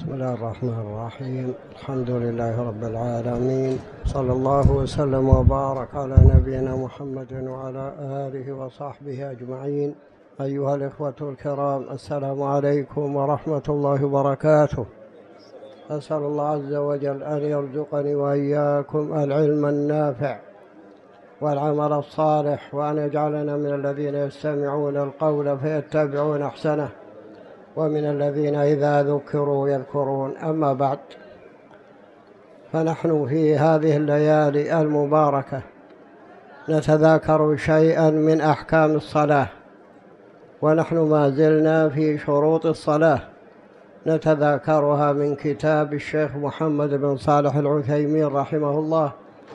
بسم الله الرحمن الرحيم. الحمد لله رب العالمين، صلى الله وسلم وبارك على نبينا محمد وعلى آله وصحبه أجمعين. أيها الإخوة الكرام، السلام عليكم ورحمة الله وبركاته. أسأل الله عز وجل أن يرزقني وإياكم العلم النافع والعمل الصالح، وأن يجعلنا من الذين يستمعون القول فيتبعون أحسنه، ومن الذين إذا ذكروا يذكرون. أما بعد، فنحن في هذه الليالي المباركة نتذاكر شيئا من أحكام الصلاة، ونحن ما زلنا في شروط الصلاة نتذاكرها من كتاب الشيخ محمد بن صالح العثيمين رحمه الله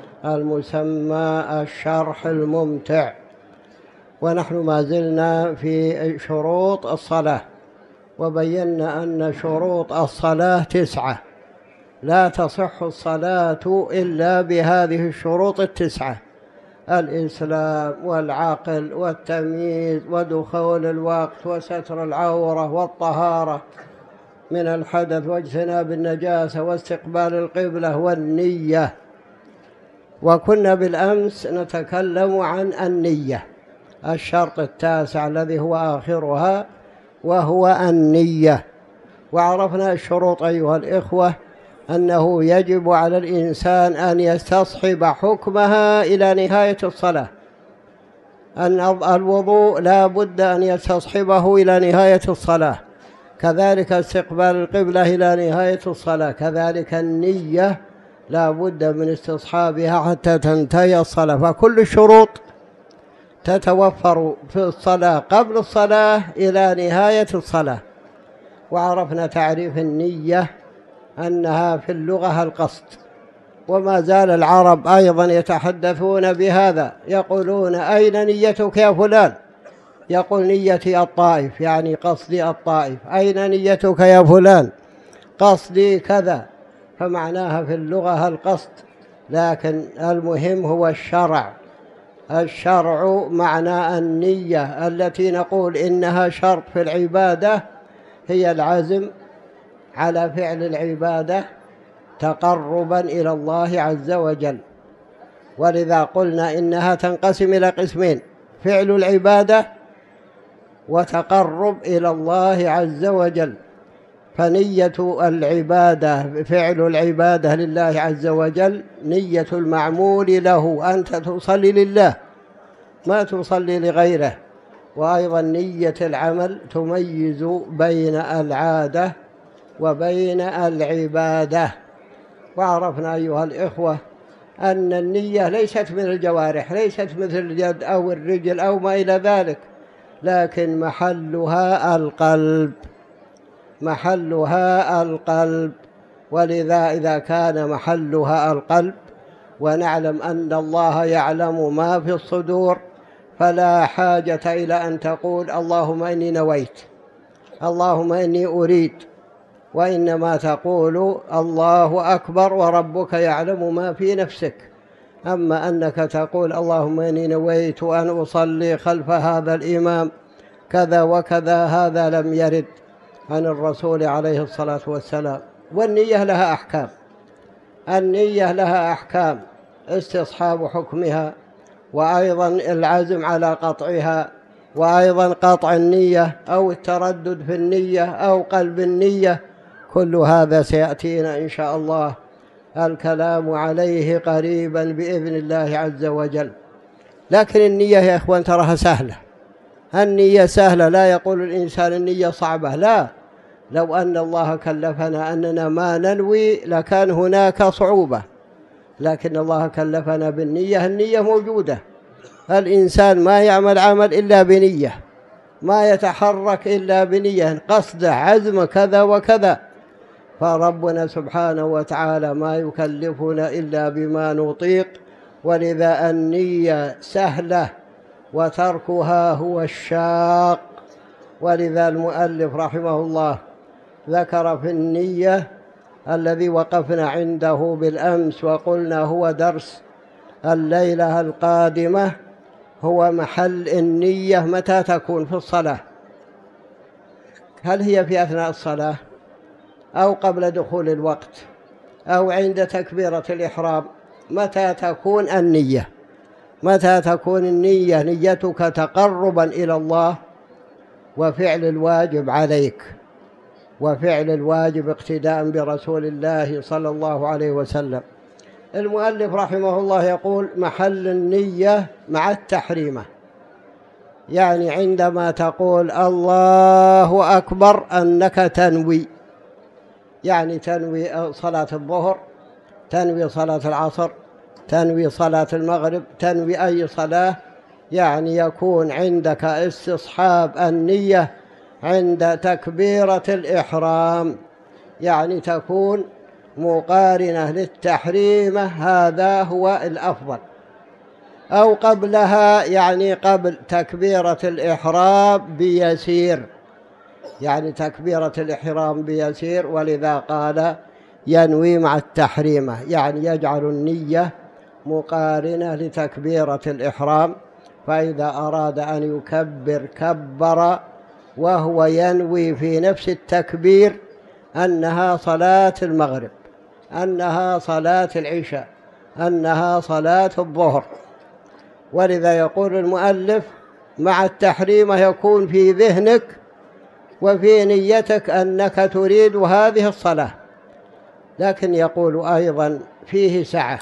المسمى الشرح الممتع. ونحن ما زلنا في شروط الصلاة، وبينا أن شروط الصلاة 9، لا تصح الصلاة إلا بهذه الشروط 9: الإسلام والعقل والتمييز ودخول الوقت وستر العورة والطهارة من الحدث واجتناب النجاسة واستقبال القبلة والنية. وكنا بالأمس نتكلم عن النية، الشرط التاسع الذي هو آخرها، وهو النية. وعرفنا الشروط أيها الإخوة، أنه يجب على الإنسان أن يستصحب حكمها إلى نهاية الصلاة. أن الوضوء لا بد أن يستصحبه إلى نهاية الصلاة، كذلك استقبال القبلة إلى نهاية الصلاة، كذلك النية لا بد من استصحابها حتى تنتهي الصلاة. فكل الشروط تتوفر في الصلاة قبل الصلاة إلى نهاية الصلاة. وعرفنا تعريف النية أنها في اللغة القصد، وما زال العرب أيضا يتحدثون بهذا، يقولون: أين نيتك يا فلان؟ يقول: نيتي الطائف، يعني قصدي الطائف. أين نيتك يا فلان؟ قصدي كذا. فمعناها في اللغة القصد، لكن المهم هو الشرع. الشرع معنى النية التي نقول إنها شرط في العبادة، هي العزم على فعل العبادة تقربا إلى الله عز وجل. ولذا قلنا إنها تنقسم إلى قسمين: فعل العبادة وتقرب إلى الله عز وجل. فنية العبادة، فعل العبادة لله عز وجل، نية المعمول له، أنت تصلي لله ما تصلي لغيره. وأيضا نية العمل تميز بين العادة وبين العبادة. وعرفنا أيها الإخوة أن النية ليست من الجوارح، ليست مثل اليد أو الرجل أو ما إلى ذلك، لكن محلها القلب، محلها القلب. ولذا إذا كان محلها القلب، ونعلم أن الله يعلم ما في الصدور، فلا حاجة إلى أن تقول: اللهم إني نويت، اللهم إني أريد، وإنما تقول: الله أكبر وربك يعلم ما في نفسك. أما أنك تقول: اللهم إني نويت أن أصلي خلف هذا الإمام كذا وكذا، هذا لم يرد عن الرسول عليه الصلاة والسلام. والنية لها أحكام، النية لها أحكام: استصحاب حكمها، وأيضا العزم على قطعها، وأيضا قطع النية أو التردد في النية أو قلب النية. كل هذا سيأتينا إن شاء الله الكلام عليه قريبا بإذن الله عز وجل. لكن النية يا إخوان تراها سهلة، النية سهلة، لا يقول الإنسان النية صعبة، لا. لو أن الله كلفنا أننا ما ننوي لكان هناك صعوبة، لكن الله كلفنا بالنية. النية موجودة، الإنسان ما يعمل عمل إلا بنية، ما يتحرك إلا بنية، قصد عزم كذا وكذا. فربنا سبحانه وتعالى ما يكلفنا إلا بما نطيق، ولذا النية سهلة وتركها هو الشاق. ولذا المؤلف رحمه الله ذكر في النية الذي وقفنا عنده بالأمس، وقلنا هو درس الليلة القادمة، هو محل النية متى تكون في الصلاة. هل هي في أثناء الصلاة أو قبل دخول الوقت أو عند تكبيرة الإحرام. متى تكون النية؟ متى تكون النية؟ نيتك تقربا إلى الله وفعل الواجب عليك، وفعل الواجب اقتداء برسول الله صلى الله عليه وسلم. المؤلف رحمه الله يقول: محل النية مع التحريمة، يعني عندما تقول الله أكبر أنك تنوي، يعني تنوي صلاة الظهر، تنوي صلاة العصر، تنوي صلاة المغرب، تنوي أي صلاة، يعني يكون عندك استصحاب النية عند تكبيرة الإحرام، يعني تكون مقارنة للتحريمة، هذا هو الأفضل. أو قبلها، يعني قبل تكبيرة الإحرام بيسير، يعني تكبيرة الإحرام بيسير، ولذا قال ينوي مع التحريمة، يعني يجعل النية مقارنة لتكبيرة الإحرام، فإذا أراد أن يكبر كبر وهو ينوي في نفس التكبير أنها صلاة المغرب، أنها صلاة العشاء، أنها صلاة الظهر. ولذا يقول المؤلف: مع التحريمة يكون في ذهنك وفي نيتك أنك تريد هذه الصلاة، لكن يقول أيضا فيه سعة،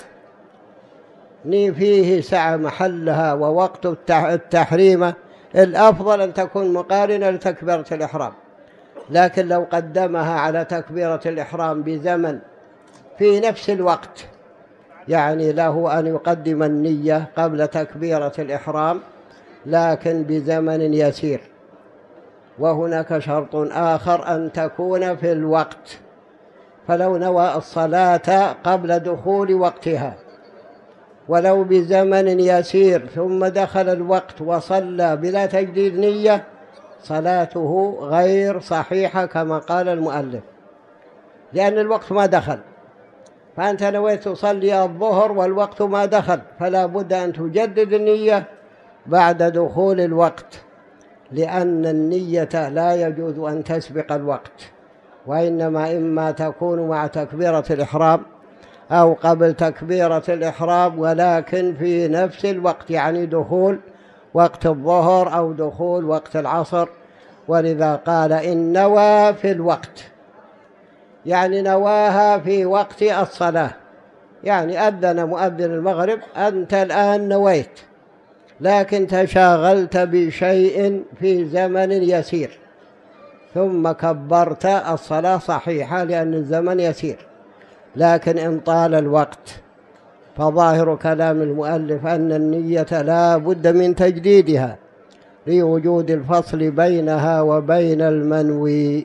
فيه سعة محلها ووقت التحريمة الأفضل أن تكون مقارنة لتكبيرة الإحرام، لكن لو قدمها على تكبيرة الإحرام بزمن في نفس الوقت، يعني له أن يقدم النية قبل تكبيرة الإحرام لكن بزمن يسير. وهناك شرط آخر أن تكون في الوقت، فلو نوى الصلاة قبل دخول وقتها ولو بزمن يسير ثم دخل الوقت وصلى بلا تجديد نية، صلاته غير صحيحة كما قال المؤلف، لأن الوقت ما دخل. فأنت نويت تصلي الظهر والوقت ما دخل، فلا بد أن تجدد النية بعد دخول الوقت، لأن النية لا يجوز أن تسبق الوقت، وإنما إما تكون مع تكبيرة الإحرام أو قبل تكبيرة الإحرام، ولكن في نفس الوقت، يعني دخول وقت الظهر أو دخول وقت العصر. ولذا قال إن نوى في الوقت، يعني نواها في وقت الصلاة، يعني أذن مؤذن المغرب، أنت الآن نويت لكن تشاغلت بشيء في زمن يسير ثم كبرت، الصلاة صحيحة لأن الزمن يسير. لكن إن طال الوقت فظاهر كلام المؤلف أن النية لا بد من تجديدها لوجود الفصل بينها وبين المنوي.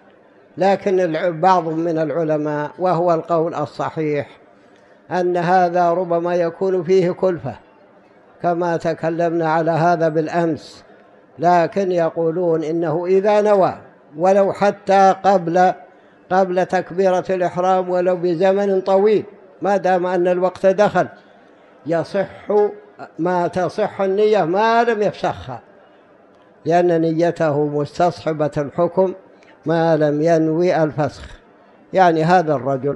لكن بعض من العلماء، وهو القول الصحيح، أن هذا ربما يكون فيه كلفة، كما تكلمنا على هذا بالأمس، لكن يقولون إنه إذا نوى ولو حتى قبل تكبيرة الإحرام ولو بزمن طويل، ما دام أن الوقت دخل، يصح ما تصح النية ما لم يفسخها، لأن نيته مستصحبة الحكم ما لم ينوي الفسخ. يعني هذا الرجل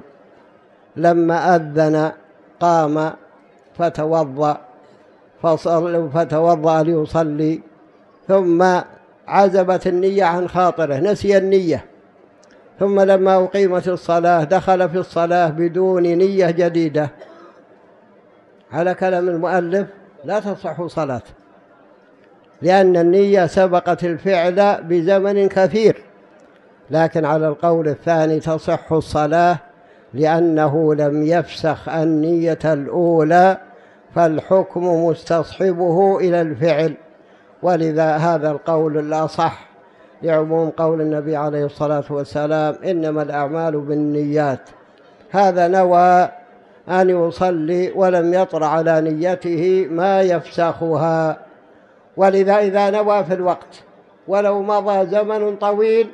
لما أذن قام فتوضأ ليصلي، ثم عزبت النية عن خاطره، نسي النية، ثم لما أقيمت الصلاة دخل في الصلاة بدون نية جديدة، على كلام المؤلف لا تصح صلاة، لأن النية سبقت الفعل بزمن كثير. لكن على القول الثاني تصح الصلاة، لأنه لم يفسخ النية الأولى، فالحكم مستصحبه إلى الفعل. ولذا هذا القول الأصح لعموم قول النبي عليه الصلاة والسلام: إنما الأعمال بالنيات. هذا نوى أن يصلي ولم يطرأ على نيته ما يفسخها، ولذا إذا نوى في الوقت ولو مضى زمن طويل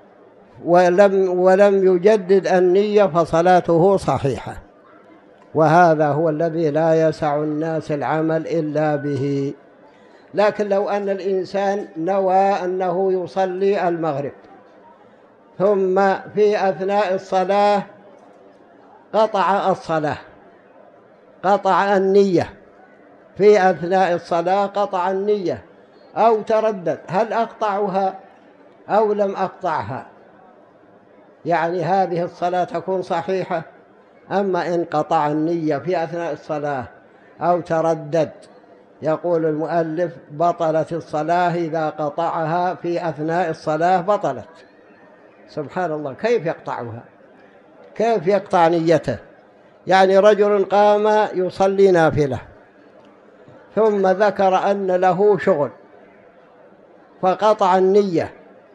ولم يجدد النية فصلاته صحيحة. وهذا هو الذي لا يسع الناس العمل إلا به. لكن لو أن الإنسان نوى أنه يصلي المغرب، ثم في أثناء الصلاة قطع الصلاة، قطع النية، في أثناء الصلاة قطع النية أو تردد هل أقطعها أو لم أقطعها، يعني هذه الصلاة تكون صحيحة. أما إن قطع النية في أثناء الصلاة أو تردد، يقول المؤلف بطلت الصلاة إذا قطعها في أثناء الصلاة بطلت. سبحان الله، كيف يقطعها؟ كيف يقطع نيته؟ يعني رجل قام يصلي نافلة ثم ذكر أن له شغل فقطع النية،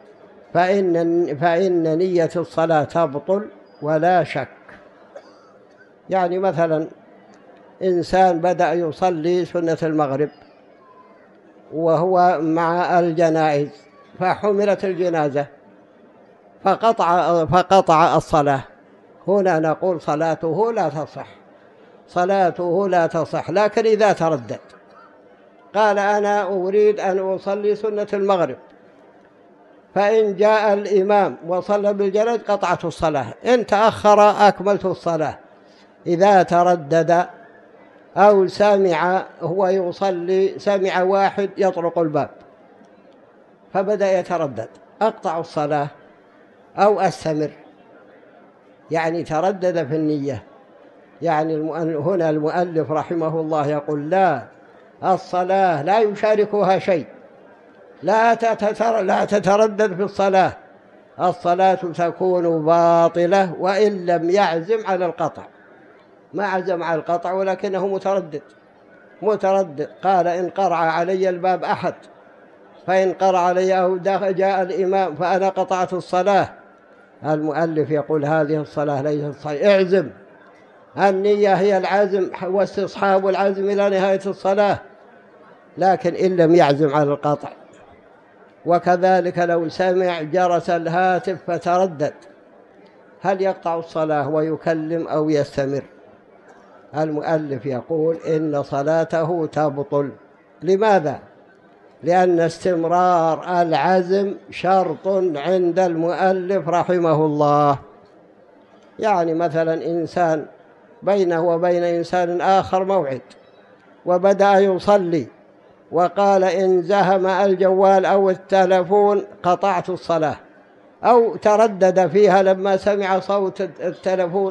فإن نية الصلاة تبطل ولا شك. يعني مثلا إنسان بدأ يصلي سنة المغرب وهو مع الجنائز فحملت الجنازة فقطع الصلاة، هنا نقول صلاته لا تصح، صلاته لا تصح. لكن إذا تردد قال أنا أريد أن أصلي سنة المغرب، فإن جاء الإمام وصلى بالجنازة قطعت الصلاة، إن تأخر أكملت الصلاة. إذا تردد أو سمع هو يصلي، سمع واحد يطرق الباب فبدأ يتردد، أقطع الصلاة أو أستمر؟ يعني تردد في النية. يعني هنا المؤلف رحمه الله يقول لا، الصلاة لا يشاركها شيء، لا تتردد في الصلاة، الصلاة تكون باطلة وإن لم يعزم على القطع. ما عزم على القطع ولكنه متردد، قال إن قرع علي الباب أحد، فإن قرع علي أو جاء الإمام فأنا قطعت الصلاة. المؤلف يقول هذه الصلاة ليست صحيحة. اعزم، النية هي العزم واستصحاب العزم إلى نهاية الصلاة، لكن إن لم يعزم على القطع. وكذلك لو سمع جرس الهاتف فتردد، هل يقطع الصلاة ويكلم أو يستمر؟ المؤلف يقول إن صلاته تبطل. لماذا؟ لأن استمرار العزم شرط عند المؤلف رحمه الله. يعني مثلا إنسان بينه وبين إنسان آخر موعد وبدأ يصلي وقال إن زهم الجوال أو التلفون قطعت الصلاة، أو تردد فيها لما سمع صوت التلفون،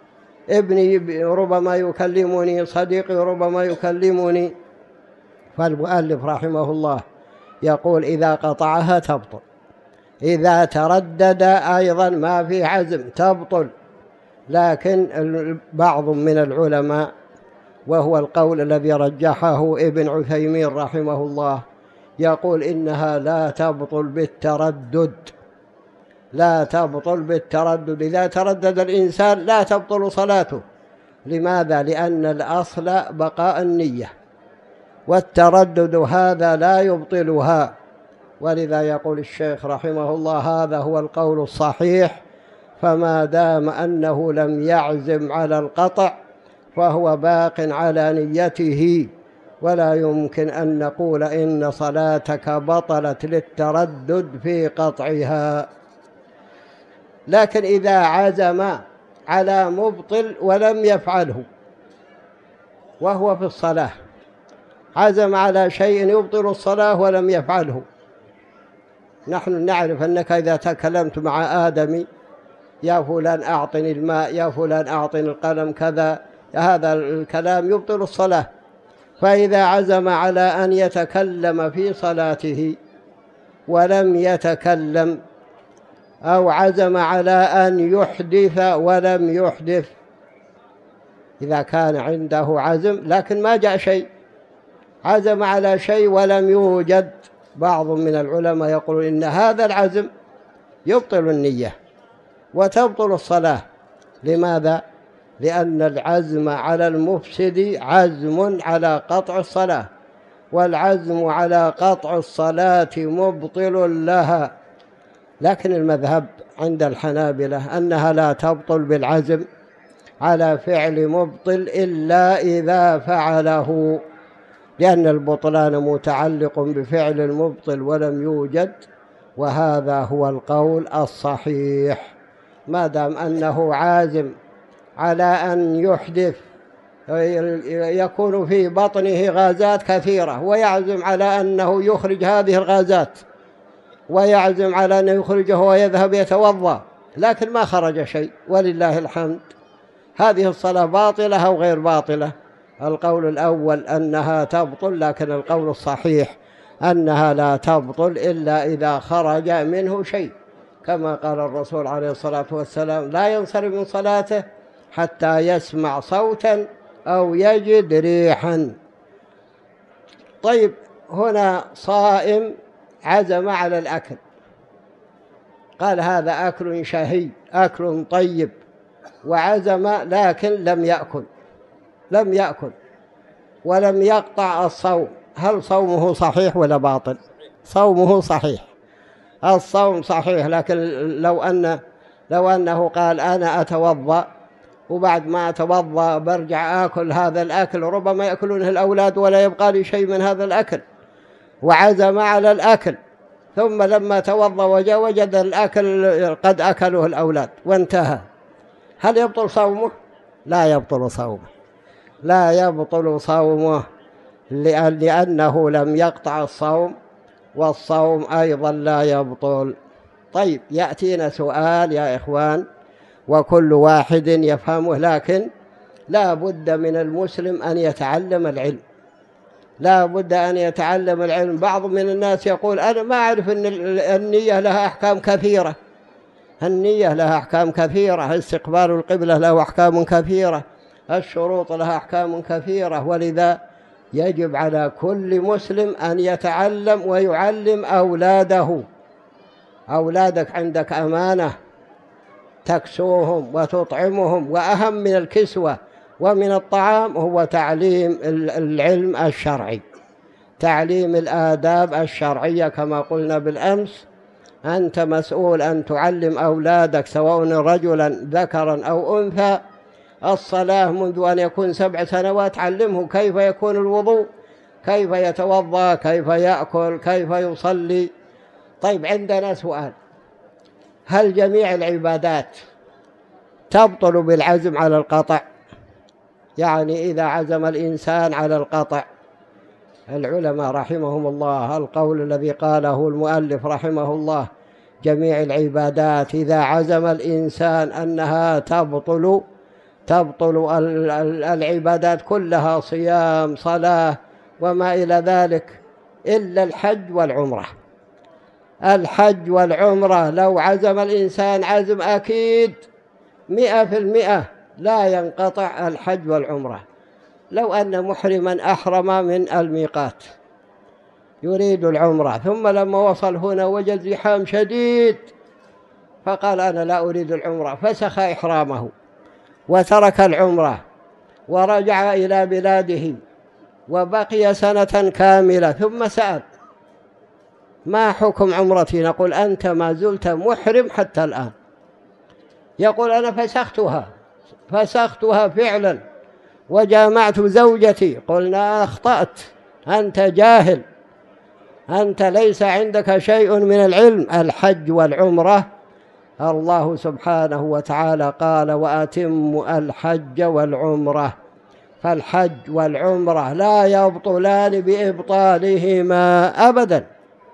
ابني ربما يكلمني، صديقي ربما يكلمني. فالمؤلف رحمه الله يقول إذا قطعها تبطل، إذا تردد أيضا ما في عزم تبطل. لكن بعض من العلماء، وهو القول الذي رجحه ابن عثيمين رحمه الله، يقول إنها لا تبطل بالتردد، لا تبطل بالتردد. إذا تردد الإنسان لا تبطل صلاته. لماذا؟ لأن الأصل بقاء النية، والتردد هذا لا يبطلها. ولذا يقول الشيخ رحمه الله هذا هو القول الصحيح، فما دام أنه لم يعزم على القطع فهو باق على نيته، ولا يمكن أن نقول إن صلاتك بطلت للتردد في قطعها. لكن إذا عزم على مبطل ولم يفعله وهو في الصلاة، عزم على شيء يبطل الصلاة ولم يفعله. نحن نعرف أنك إذا تكلمت مع آدمي يا فلان أعطني الماء، يا فلان أعطني القلم كذا، هذا الكلام يبطل الصلاة. فإذا عزم على أن يتكلم في صلاته ولم يتكلم، أو عزم على أن يحدث ولم يحدث، إذا كان عنده عزم لكن ما جاء شيء، عزم على شيء ولم يوجد، بعض من العلماء يقول إن هذا العزم يبطل النية وتبطل الصلاة. لماذا؟ لأن العزم على المفسد عزم على قطع الصلاة، والعزم على قطع الصلاة مبطل لها. لكن المذهب عند الحنابلة أنها لا تبطل بالعزم على فعل مبطل إلا إذا فعله، لأن البطلان متعلق بفعل المبطل ولم يوجد، وهذا هو القول الصحيح. ما دام أنه عازم على أن يحدث، يكون في بطنه غازات كثيرة، ويعزم على أنه يخرج هذه الغازات، ويعزم على أن يخرجه ويذهب يتوضأ، لكن ما خرج شيء ولله الحمد، هذه الصلاة باطلة أو غير باطلة؟ القول الأول أنها تبطل، لكن القول الصحيح أنها لا تبطل إلا إذا خرج منه شيء، كما قال الرسول عليه الصلاة والسلام: لا ينصرف من صلاته حتى يسمع صوتا أو يجد ريحا. طيب، هنا صائم عزم على الأكل، قال هذا أكل شهي، أكل طيب، وعزم لكن لم يأكل ولم يقطع الصوم، هل صومه صحيح ولا باطل؟ صومه صحيح، الصوم صحيح، لكن لو أنه قال أنا أتوضأ وبعد ما أتوضأ برجع آكل هذا الأكل، ربما يأكلونه الأولاد ولا يبقى لي شيء من هذا الأكل، وعزم على الأكل، ثم لما توضأ وجد الأكل قد أكله الأولاد وانتهى، هل يبطل صومه؟ لا يبطل صومه، لا يبطل صومه، لأنه لم يقطع الصوم، والصوم أيضا لا يبطل. طيب، يأتينا سؤال يا إخوان، وكل واحد يفهمه، لكن لا بد من المسلم أن يتعلم العلم، لا بد أن يتعلم العلم. بعض من الناس يقول أنا ما أعرف أن النية لها أحكام كثيرة، النية لها أحكام كثيرة، استقبال القبلة له أحكام كثيرة، الشروط لها أحكام كثيرة، ولذا يجب على كل مسلم أن يتعلم ويعلم أولاده. أولادك عندك أمانة، تكسوهم وتطعمهم، وأهم من الكسوة ومن الطعام هو تعليم العلم الشرعي، تعليم الآداب الشرعية، كما قلنا بالأمس، أنت مسؤول أن تعلم أولادك سواء رجلا ذكرا أو أنثى الصلاة منذ أن يكون 7 سنوات، علمه كيف يكون الوضوء، كيف يتوضأ، كيف يأكل، كيف يصلي. طيب، عندنا سؤال: هل جميع العبادات تبطل بالعزم على القطع؟ يعني إذا عزم الإنسان على القطع، العلماء رحمهم الله القول الذي قاله المؤلف رحمه الله: جميع العبادات إذا عزم الإنسان أنها تبطل العبادات كلها، صيام، صلاة، وما إلى ذلك، إلا الحج والعمرة. الحج والعمرة لو عزم الإنسان عزم أكيد 100% لا ينقطع الحج والعمرة. لو أن محرما أحرم من الميقات يريد العمرة، ثم لما وصل هنا وجد زحام شديد فقال أنا لا أريد العمرة، فسخ إحرامه وترك العمرة ورجع إلى بلاده وبقي سنة كاملة، ثم سأل: ما حكم عمرتي؟ نقول: أنت ما زلت محرم حتى الآن. يقول: أنا فسختها فعلا وجامعت زوجتي. قلنا: أخطأت، أنت جاهل، أنت ليس عندك شيء من العلم. الحج والعمرة الله سبحانه وتعالى قال: وأتموا الحج والعمرة، فالحج والعمرة لا يبطلان بإبطالهما أبدا.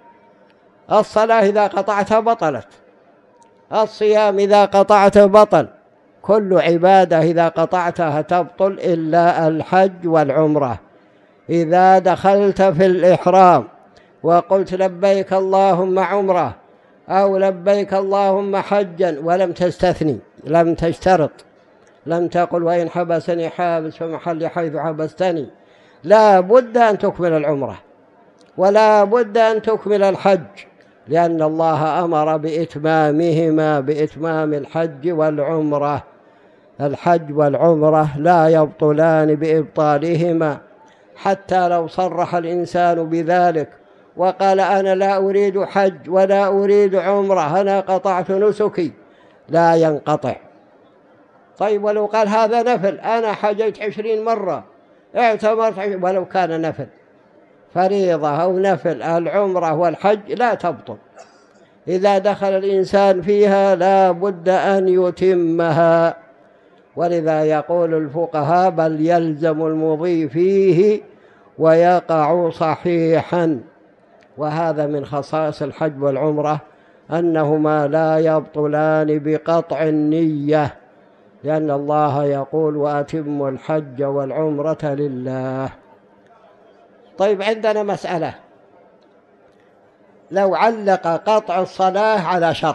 الصلاة إذا قطعتها بطلت، الصيام إذا قطعته بطل، كل عبادة إذا قطعتها تبطل إلا الحج والعمرة. إذا دخلت في الإحرام وقلت لبيك اللهم عمرة أو لبيك اللهم حجا ولم تستثني، لم تشترط، لم تقل وإن حبسني حابس فمحلي حيث حبستني، لا بد أن تكمل العمرة ولا بد أن تكمل الحج، لأن الله أمر بإتمامهما، بإتمام الحج والعمرة. الحج والعمرة لا يبطلان بإبطالهما، حتى لو صرح الإنسان بذلك وقال: أنا لا أريد حج ولا أريد عمرة، أنا قطعت نسكي، لا ينقطع. طيب، ولو قال هذا نفل، أنا حجيت 20 مرة، اعتمرت، ولو كان نفل، فريضة أو نفل، العمرة والحج لا تبطل، إذا دخل الإنسان فيها لا بد أن يتمها. ولذا يقول الفقهاء بل يلزم المضي فيه ويقع صحيحا. وهذا من خصائص الحج والعمرة أنهما لا يبطلان بقطع النية، لأن الله يقول وأتموا الحج والعمرة لله. طيب عندنا مسألة، لو علق قطع الصلاة على شرط،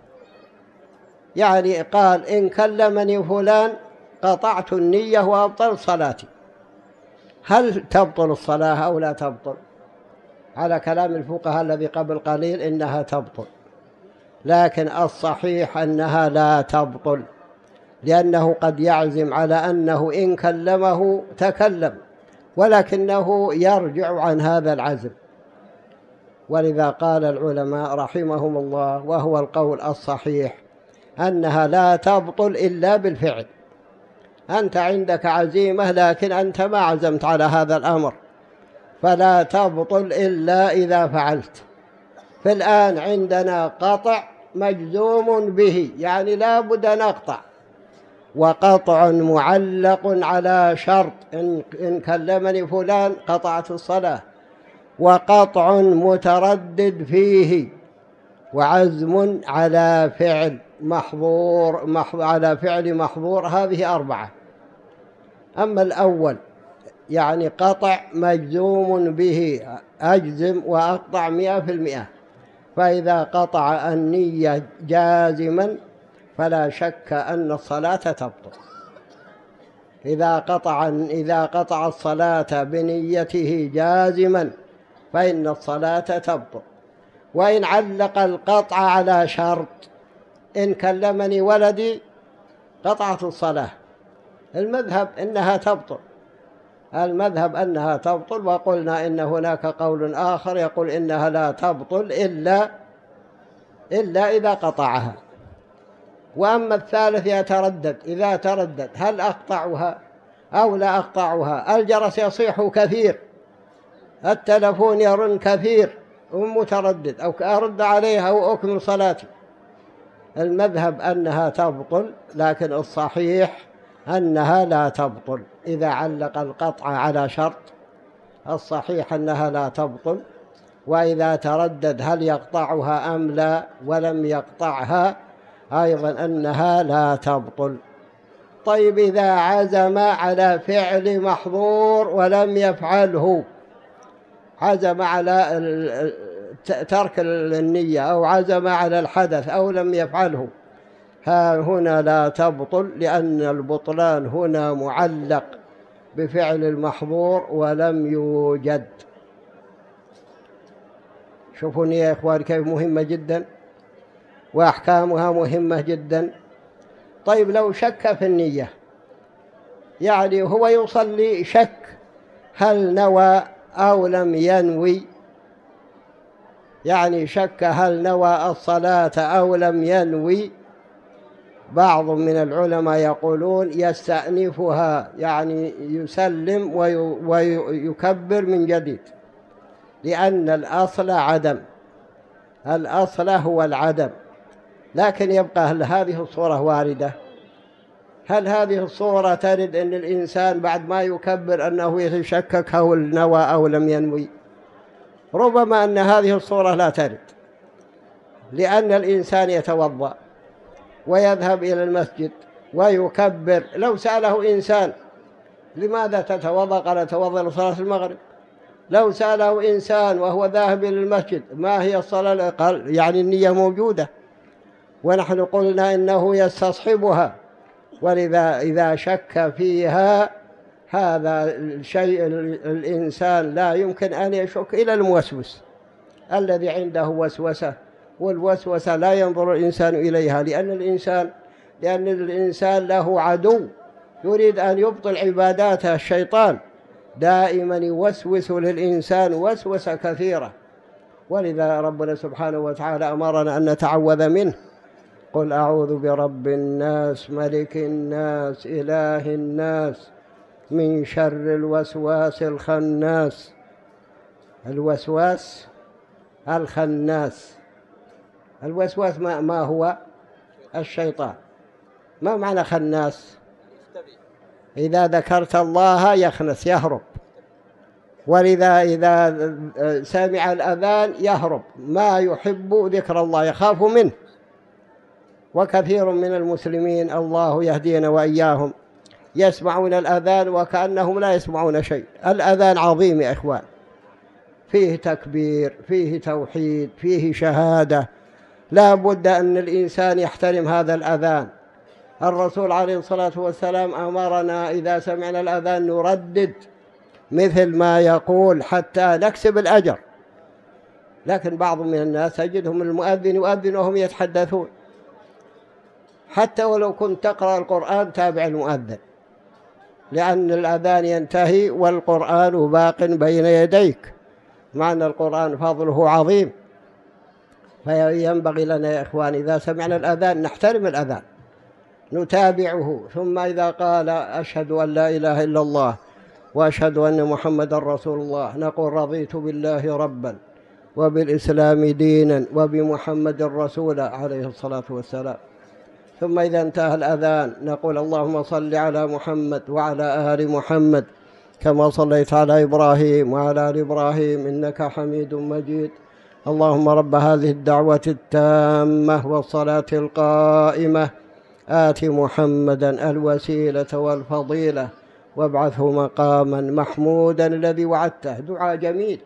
يعني قال إن كلمني فلان قطعت النية وأبطل صلاتي، هل تبطل الصلاة أو لا تبطل؟ على كلام الفقهاء الذي قبل قليل إنها تبطل، لكن الصحيح أنها لا تبطل، لأنه قد يعزم على أنه إن كلمه تكلم ولكنه يرجع عن هذا العزم. ولذا قال العلماء رحمهم الله وهو القول الصحيح أنها لا تبطل إلا بالفعل. أنت عندك عزيمة لكن أنت ما عزمت على هذا الأمر، فلا تبطل إلا إذا فعلت. فالآن عندنا قطع مجزوم به، يعني لا بد نقطع، وقطع معلق على شرط إن كلمني فلان قطعت الصلاة، وقطع متردد فيه، وعزم على فعل محظور على فعل محظور. هذه أربعة. أما الأول يعني قطع مجزوم به، أجزم وأقطع 100%، فإذا قطع النية جازما فلا شك أن الصلاة تبطل. إذا قطع الصلاة بنيته جازما فإن الصلاة تبطل. وإن علق القطع على شرط، إن كلمني ولدي قطعت الصلاة، المذهب أنها تبطل، وقلنا إن هناك قول آخر يقول إنها لا تبطل إلا إذا قطعها. وأما الثالث إذا تردد هل أقطعها أو لا أقطعها، الجرس يصيح كثير، التلفون يرن كثير ومتردد، أو أرد عليها أو أكمل صلاتي، المذهب أنها تبطل، لكن الصحيح أنها لا تبطل. إذا علق القطع على شرط الصحيح أنها لا تبطل، وإذا تردد هل يقطعها أم لا ولم يقطعها أيضا أنها لا تبطل. طيب إذا عزم على فعل محظور ولم يفعله، عزم على ترك النية أو عزم على الحدث أو لم يفعله، هنا لا تبطل، لأن البطلان هنا معلق بفعل المحظور ولم يوجد. شوفوني يا إخوان كيف مهمة جدا، وأحكامها مهمة جدا. طيب لو شك في النية، يعني هو يصلي شك هل نوى أو لم ينوي، يعني شك هل نوى الصلاة أو لم ينوي. بعض من العلماء يقولون يستأنفها، يعني يسلم ويكبر من جديد، لأن الأصل عدم، الأصل هو العدم. لكن يبقى هل هذه الصورة واردة؟ هل هذه الصورة ترد أن الإنسان بعد ما يكبر أنه يتشكك هل نوى أو لم ينوي؟ ربما أن هذه الصورة لا ترد، لأن الإنسان يتوضأ ويذهب إلى المسجد ويكبر. لو سأله إنسان لماذا تتوضأ قال أتوضأ لصلاة المغرب، لو سأله إنسان وهو ذاهب إلى المسجد ما هي الصلاة قال يعني النية موجودة، ونحن قلنا إنه يستصحبها. ولذا إذا شك فيها هذا الشيء الإنسان لا يمكن أن يشك إلى الموسوس الذي عنده وسوسة، والوسوسة لا ينظر الإنسان إليها، لأن الإنسان له عدو يريد أن يبطل عباداته. الشيطان دائما يوسوس للإنسان وسوسة كثيرة، ولذا ربنا سبحانه وتعالى أمرنا أن نتعوذ منه. قل أعوذ برب الناس ملك الناس إله الناس من شر الوسواس الخناس. الوسواس الخناس الوسواس ما هو؟ الشيطان. ما معنى خناس؟ إذا ذكرت الله يخنس، يهرب. ولذا إذا سمع الأذان يهرب، ما يحب ذكر الله، يخاف منه. وكثير من المسلمين الله يهدينا وإياهم يسمعون الأذان وكأنهم لا يسمعون شيء. الأذان عظيم يا إخوان، فيه تكبير، فيه توحيد، فيه شهادة. لا بد أن الإنسان يحترم هذا الأذان. الرسول عليه الصلاة والسلام أمرنا إذا سمعنا الأذان نردد مثل ما يقول حتى نكسب الأجر. لكن بعض من الناس تجدهم المؤذن يؤذن وهم يتحدثون. حتى ولو كنت تقرأ القرآن تابع المؤذن، لأن الأذان ينتهي والقرآن باق بين يديك، مع أن القرآن فضله عظيم. فينبغي لنا يا إخوان إذا سمعنا الأذان نحترم الأذان، نتابعه. ثم إذا قال أشهد أن لا إله إلا الله وأشهد أن محمد رسول الله نقول رضيت بالله ربا وبالإسلام دينا وبمحمد رسولا عليه الصلاة والسلام. ثم إذا انتهى الأذان نقول اللهم صل على محمد وعلى آل محمد كما صليت على إبراهيم وعلى آل إبراهيم إنك حميد مجيد. اللهم رب هذه الدعوة التامة والصلاة القائمة آت محمدا الوسيلة والفضيلة وابعثه مقاما محمودا الذي وعدته. دعاء جميل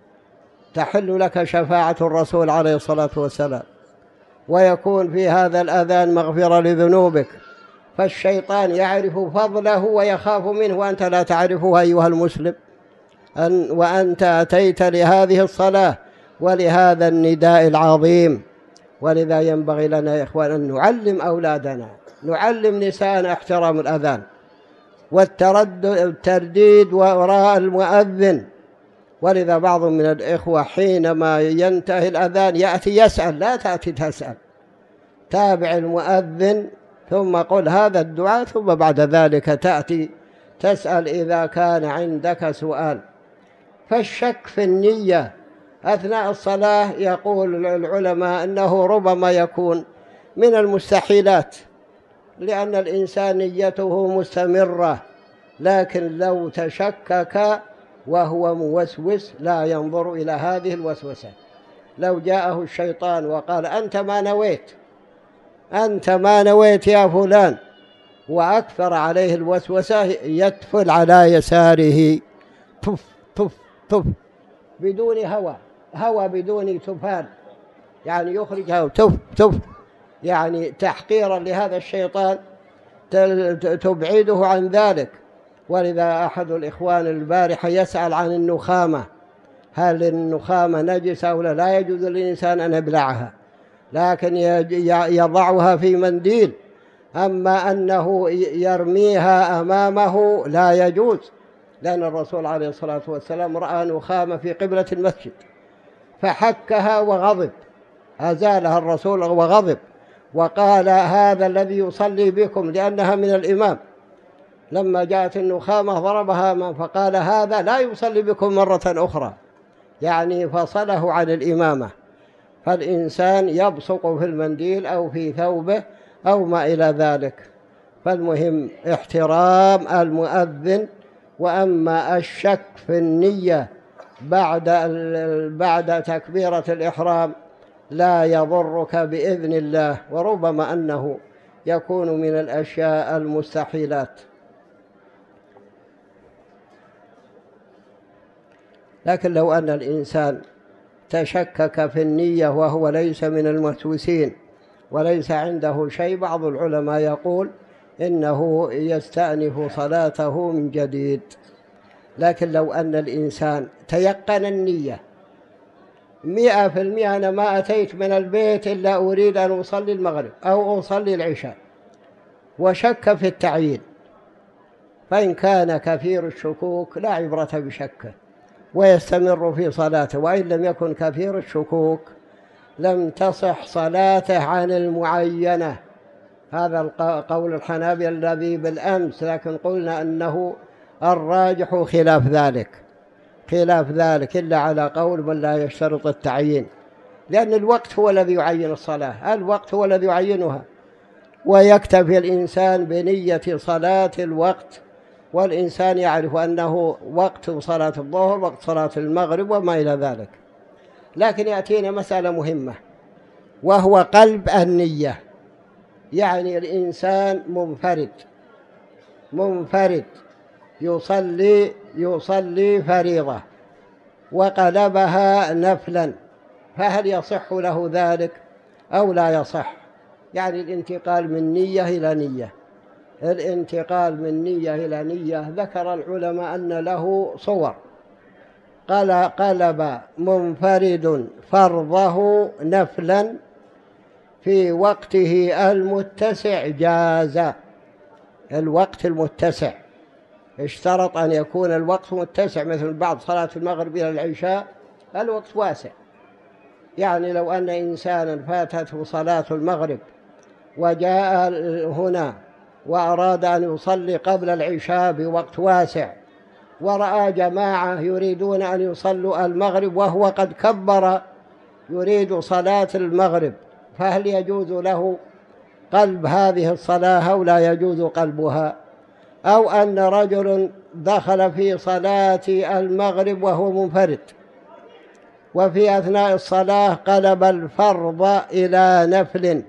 تحل لك شفاعة الرسول عليه الصلاة والسلام، ويكون في هذا الأذان مغفرة لذنوبك. فالشيطان يعرف فضله ويخاف منه وأنت لا تعرفه أيها المسلم، وأنت أتيت لهذه الصلاة ولهذا النداء العظيم. ولذا ينبغي لنا يا إخوان أن نعلم أولادنا، نعلم نساءنا احترام الأذان والترديد وراء المؤذن. ولذا بعض من الإخوة حينما ينتهي الأذان يأتي يسأل، لا تأتي تسأل، تابع المؤذن ثم قل هذا الدعاء، ثم بعد ذلك تأتي تسأل إذا كان عندك سؤال. فالشك في النية أثناء الصلاة يقول العلماء أنه ربما يكون من المستحيلات، لأن الإنسان نيته مستمرة. لكن لو تشكك وهو موسوس لا ينظر إلى هذه الوسوسة. لو جاءه الشيطان وقال أنت ما نويت، أنت ما نويت يا فلان، وأكثر عليه الوسوسة، يتفل على يساره طف طف طف بدون هوى بدون تفال، يعني يخرج هوى تف تف، يعني تحقيرا لهذا الشيطان تبعده عن ذلك. ولذا أحد الإخوان البارحة يسأل عن النخامة، هل النخامة نجسة أو لا يجوز للإنسان أن يبلعها، لكن يضعها في منديل. أما أنه يرميها أمامه لا يجوز، لأن الرسول عليه الصلاة والسلام رأى نخامة في قبلة المسجد فحكها وغضب، أزالها الرسول وغضب وقال هذا الذي يصلي بكم، لأنها من الإمام. لما جاءت النخامة ضربها فقال هذا لا يصلي بكم مرة أخرى، يعني فصله عن الإمامة. فالإنسان يبصق في المنديل أو في ثوبه أو ما إلى ذلك. فالمهم احترام المؤذن. وأما الشك في النية بعد تكبيرة الإحرام لا يضرك بإذن الله، وربما أنه يكون من الأشياء المستحيلات. لكن لو أن الإنسان تشكك في النية وهو ليس من الموسوسين وليس عنده شيء، بعض العلماء يقول إنه يستأنف صلاته من جديد. لكن لو أن الإنسان تيقن النية 100%، أنا ما أتيت من البيت إلا أريد أن أصلي المغرب أو أصلي العشاء، وشك في التعيين، فإن كان كثير الشكوك لا عبرة بشكه ويستمر في صلاته. وإن لم يكن كثير الشكوك لم تصح صلاته عن المعينة. هذا قول الحنابلة الذي بالأمس، لكن قلنا أنه الراجح خلاف ذلك إلا على قول من لا يشترط التعيين. لأن الوقت هو الذي يعين الصلاة، الوقت هو الذي يعينها، ويكتفي الإنسان بنية صلاة الوقت، والإنسان يعرف أنه وقت صلاة الظهر، وقت صلاة المغرب وما إلى ذلك. لكن يأتينا مسألة مهمة، وهو قلب النية. يعني الإنسان منفرد يصلي فريضة وقلبها نفلا، فهل يصح له ذلك أو لا يصح؟ يعني الانتقال من نية إلى نية، الانتقال من نية إلى نية ذكر العلماء أن له صور. قلب منفرد فرضه نفلا في وقته المتسع جاز. الوقت المتسع اشترط أن يكون الوقت متسع، مثل بعد صلاة المغرب إلى العشاء الوقت واسع. يعني لو أن إنسانا فاتته صلاة المغرب وجاء هنا وأراد أن يصلي قبل العشاء بوقت واسع، ورأى جماعة يريدون أن يصلوا المغرب وهو قد كبر يريد صلاة المغرب، فهل يجوز له قلب هذه الصلاة أو لا يجوز قلبها؟ أو أن رجل دخل في صلاة المغرب وهو منفرد، وفي أثناء الصلاة قلب الفرض إلى نفل،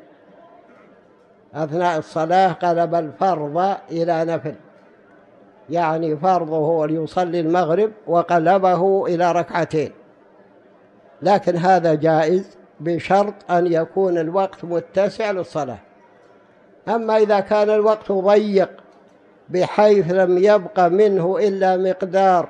أثناء الصلاة قلب الفرض إلى نفل، يعني فرضه ليصلي المغرب وقلبه إلى ركعتين. لكن هذا جائز بشرط أن يكون الوقت متسع للصلاة. أما إذا كان الوقت ضيق بحيث لم يبق منه إلا مقدار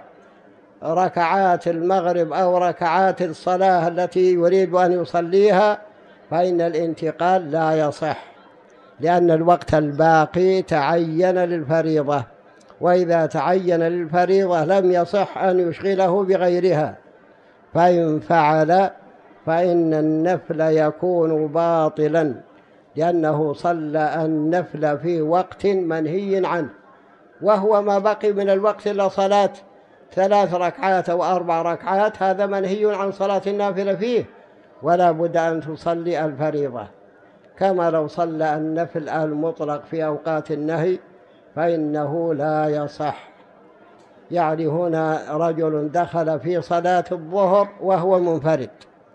ركعات المغرب أو ركعات الصلاة التي يريد أن يصليها، فإن الانتقال لا يصح، لأن الوقت الباقي تعين للفريضة، وإذا تعين للفريضة لم يصح أن يشغله بغيرها، فإن فعل فإن النفل يكون باطلا، لأنه صلى النفل في وقت منهي عنه، وهو ما بقي من الوقت إلا صلاة 3 ركعات أو 4 ركعات، هذا منهي عن صلاة النافلة فيه، ولا بد أن تصلي الفريضة. كما لو صلى النفل المطلق في أوقات النهي فإنه لا يصح. يعني هنا رجل دخل في صلاة الظهر وهو منفرد،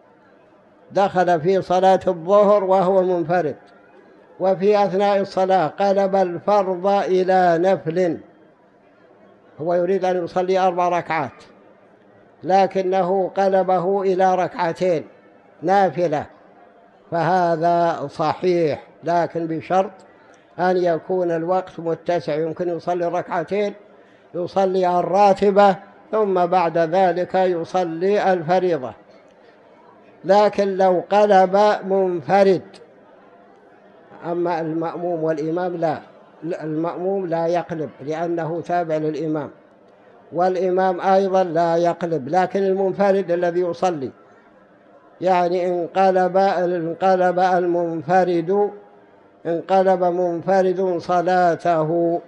دخل في صلاة الظهر وهو منفرد، وفي أثناء الصلاة قلب الفرض إلى نفل، هو يريد أن يصلي 4 ركعات لكنه قلبه إلى ركعتين نافلة، فهذا صحيح، لكن بشرط أن يكون الوقت متسع، يمكن يصلي الركعتين، يصلي الراتبة، ثم بعد ذلك يصلي الفريضة. لكن لو قلب منفرد، أما المأموم والإمام لا، المأموم لا يقلب لأنه تابع للإمام، والإمام أيضا لا يقلب، لكن المنفرد الذي يصلي، يعني انقلب منفرد صلاته.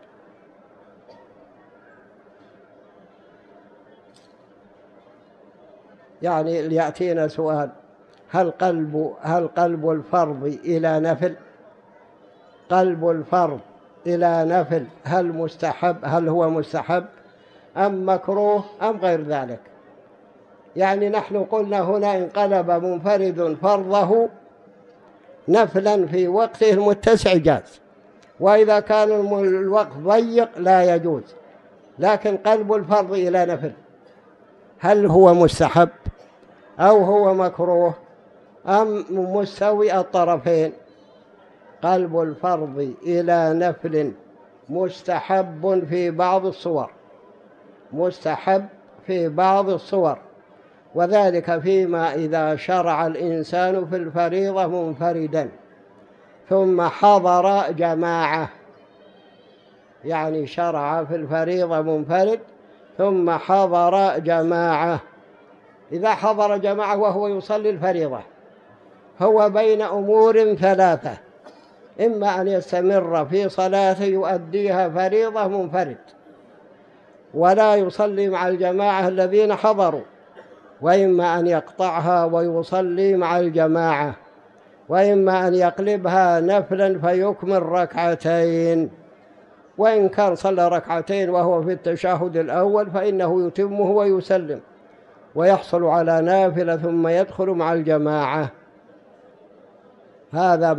يعني ليأتينا سؤال: هل قلب الفرض إلى نفل، قلب الفرض إلى نفل هل هو مستحب أم مكروه أم غير ذلك؟ يعني نحن قلنا هنا انقلب منفرد فرضه نفلا في وقته المتسع جاز، وإذا كان الوقت ضيق لا يجوز. لكن قلب الفرض إلى نفل هل هو مستحب أو هو مكروه أم مستوي الطرفين؟ قلب الفرض إلى نفل مستحب في بعض الصور، مستحب في بعض الصور، وذلك فيما إذا شرع الإنسان في الفريضة منفردا ثم حضر جماعة، يعني شرع في الفريضة منفرد ثم حضر جماعة. إذا حضر جماعة وهو يصلي الفريضة هو بين أمور 3: إما أن يستمر في صلاة يؤديها فريضة منفرد ولا يصلي مع الجماعة الذين حضروا، وإما أن يقطعها ويصلي مع الجماعة، وإما أن يقلبها نفلا فيكمل ركعتين. وإن كان صلى ركعتين وهو في التشهد الأول فإنه يتمه ويسلم ويحصل على نافلة ثم يدخل مع الجماعة. هذا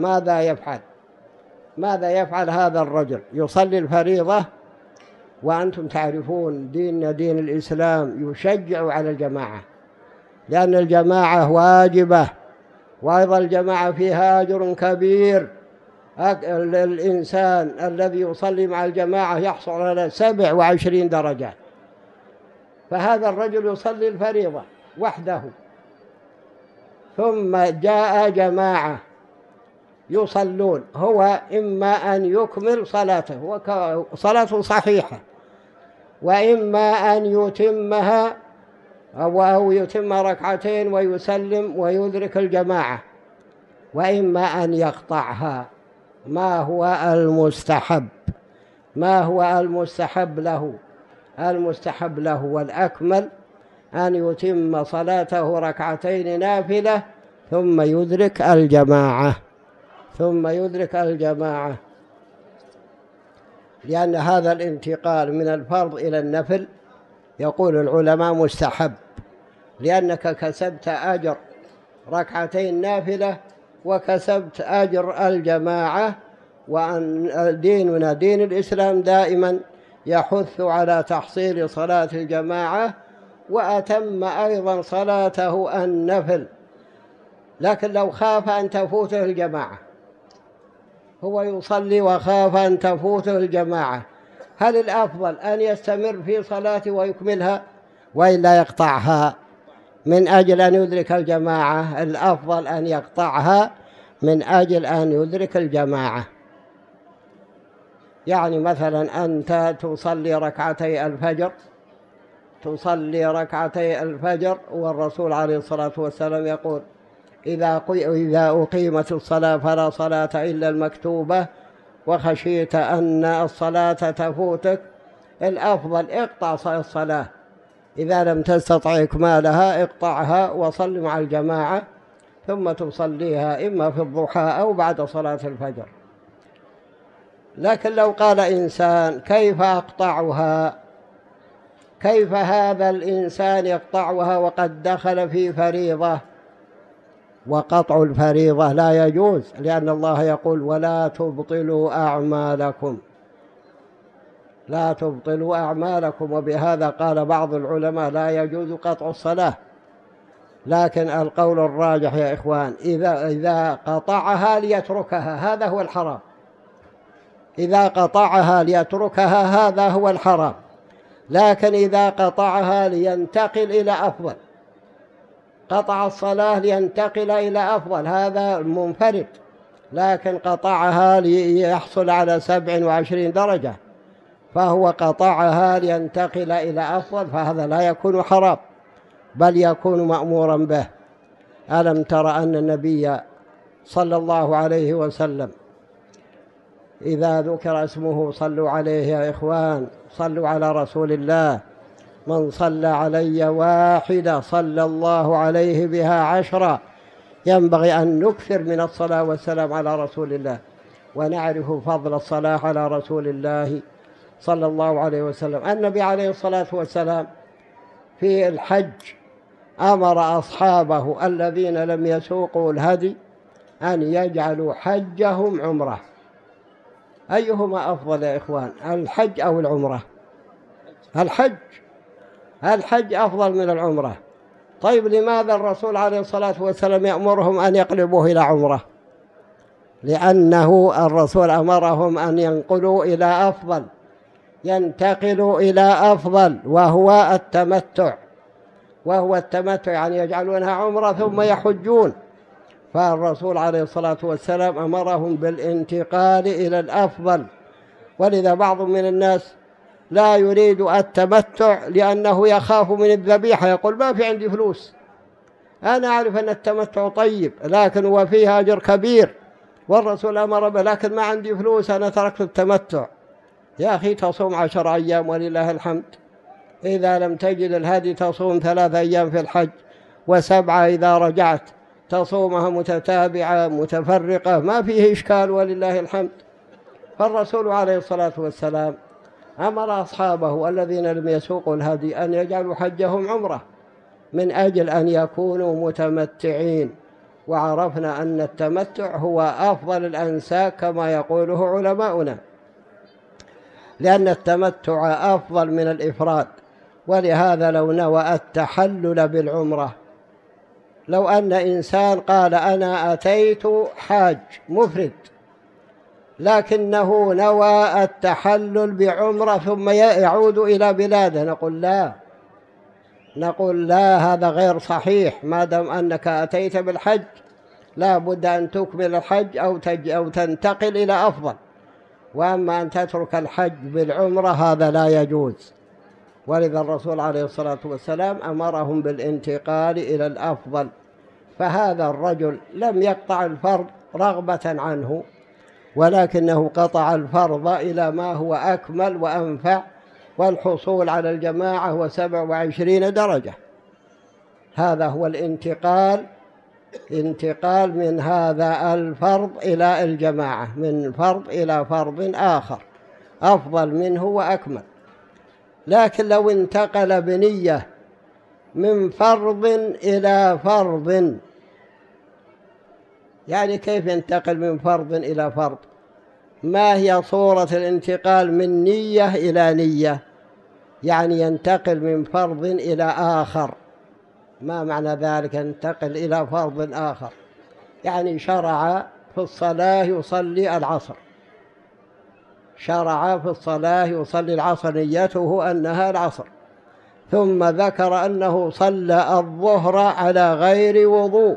ماذا يفعل هذا الرجل؟ يصلي الفريضة، وأنتم تعرفون دين الإسلام يشجع على الجماعة، لأن الجماعة واجبة، وأيضا الجماعة فيها أجر كبير. الإنسان الذي يصلي مع الجماعة يحصل على 27 درجة. فهذا الرجل يصلي الفريضة وحده، ثم جاء جماعة يصلون، هو إما أن يكمل صلاته صلاة صحيحة، وإما أن يتمها أو يتم ركعتين ويسلم ويدرك الجماعة، وإما أن يقطعها. ما هو المستحب له؟ المستحب له والأكمل أن يتم صلاته ركعتين نافلة ثم يدرك الجماعة، لأن هذا الانتقال من الفرض إلى النفل يقول العلماء مستحب، لأنك كسبت أجر ركعتين نافلة وكسبت أجر الجماعة. وأن ديننا دين الإسلام دائما يحث على تحصيل صلاة الجماعة، وأتم أيضا صلاته النفل. لكن لو خاف أن تفوته الجماعة، هو يصلي وخاف أن تفوته الجماعة، هل الأفضل أن يستمر في صلاته ويكملها وإلا يقطعها من أجل أن يدرك الجماعة؟ الأفضل أن يقطعها من أجل أن يدرك الجماعة. يعني مثلا أنت تصلي ركعتي الفجر، والرسول عليه الصلاة والسلام يقول إذا أقيمت الصلاة فلا صلاة إلا المكتوبة، وخشيت أن الصلاة تفوتك، الأفضل اقطع الصلاة، إذا لم تستطع إكمالها اقطعها وصل مع الجماعة، ثم تصليها إما في الضحى أو بعد صلاة الفجر. لكن لو قال إنسان كيف أقطعها؟ كيف هذا الإنسان يقطعها وقد دخل في فريضة؟ وقطع الفريضة لا يجوز، لأن الله يقول ولا تبطلوا أعمالكم. وبهذا قال بعض العلماء لا يجوز قطع الصلاة، لكن القول الراجح يا إخوان إذا قطعها ليتركها هذا هو الحرام، إذا قطعها ليتركها هذا هو الحرام. لكن إذا قطعها لينتقل إلى أفضل، قطع الصلاة لينتقل إلى أفضل، هذا منفرد. لكن قطعها ليحصل على 27 درجة، فهو قطعها لينتقل إلى أفضل، فهذا لا يكون حرام بل يكون مأمورا به. ألم تر أن النبي صلى الله عليه وسلم إذا ذكر اسمه صلوا عليه يا إخوان، صلوا على رسول الله، من صلى علي واحدة صلى الله عليه بها 10. ينبغي أن نكثر من الصلاة والسلام على رسول الله، ونعرف فضل الصلاة على رسول الله صلى الله عليه وسلم. النبي عليه الصلاة والسلام في الحج أمر أصحابه الذين لم يسوقوا الهدي أن يجعلوا حجهم عمرة. أيهما أفضل يا إخوان، الحج أو العمرة؟ الحج أفضل من العمرة. طيب لماذا الرسول عليه الصلاة والسلام يأمرهم أن يقلبوه إلى عمرة؟ لأنه الرسول أمرهم أن ينقلوا إلى أفضل، ينتقلوا إلى أفضل، وهو التمتع، يعني يجعلونها عمرة ثم يحجون. فالرسول عليه الصلاة والسلام أمرهم بالانتقال إلى الأفضل. ولذا بعض من الناس لا يريد التمتع لأنه يخاف من الذبيحة، يقول ما في عندي فلوس. أنا أعرف أن التمتع طيب لكن وفيها أجر كبير، والرسول أمر به، لكن ما عندي فلوس أنا تركت التمتع. يا أخي تصوم 10 أيام ولله الحمد، إذا لم تجد الهدي تصوم 3 أيام في الحج، وسبعة إذا رجعت تصومها متتابعة متفرقة، ما فيه إشكال ولله الحمد. فالرسول عليه الصلاة والسلام أمر أصحابه الذين لم يسوقوا الهدي أن يجعلوا حجهم عمرة من أجل أن يكونوا متمتعين. وعرفنا أن التمتع هو أفضل الأنساك كما يقوله علماؤنا، لأن التمتع أفضل من الإفراد. ولهذا لو نوى التحلل بالعمرة، لو أن إنسان قال أنا أتيت حاج مفرد لكنه نوى التحلل بعمرة ثم يعود إلى بلاده، نقول لا هذا غير صحيح. ما دام أنك أتيت بالحج لا بد أن تكمل الحج أو تنتقل إلى أفضل. وأما أن تترك الحج بالعمرة هذا لا يجوز. ولذا الرسول عليه الصلاة والسلام أمرهم بالانتقال إلى الأفضل. فهذا الرجل لم يقطع الفرض رغبة عنه، ولكنه قطع الفرض إلى ما هو أكمل وأنفع، والحصول على الجماعة و27 درجة. هذا هو الانتقال، انتقال من هذا الفرض إلى الجماعة، من فرض إلى فرض آخر أفضل منه وأكمل. لكن لو انتقل بنية من فرض إلى فرض، يعني كيف ينتقل من فرض إلى فرض؟ ما هي صورة الانتقال من نية إلى نية؟ يعني ينتقل من فرض إلى آخر. ما معنى ذلك ينتقل إلى فرض آخر؟ يعني شرع في الصلاة يصلي العصر، شرع في الصلاة يصلي العصر، نيته أنها العصر، ثم ذكر أنه صلى الظهر على غير وضوء،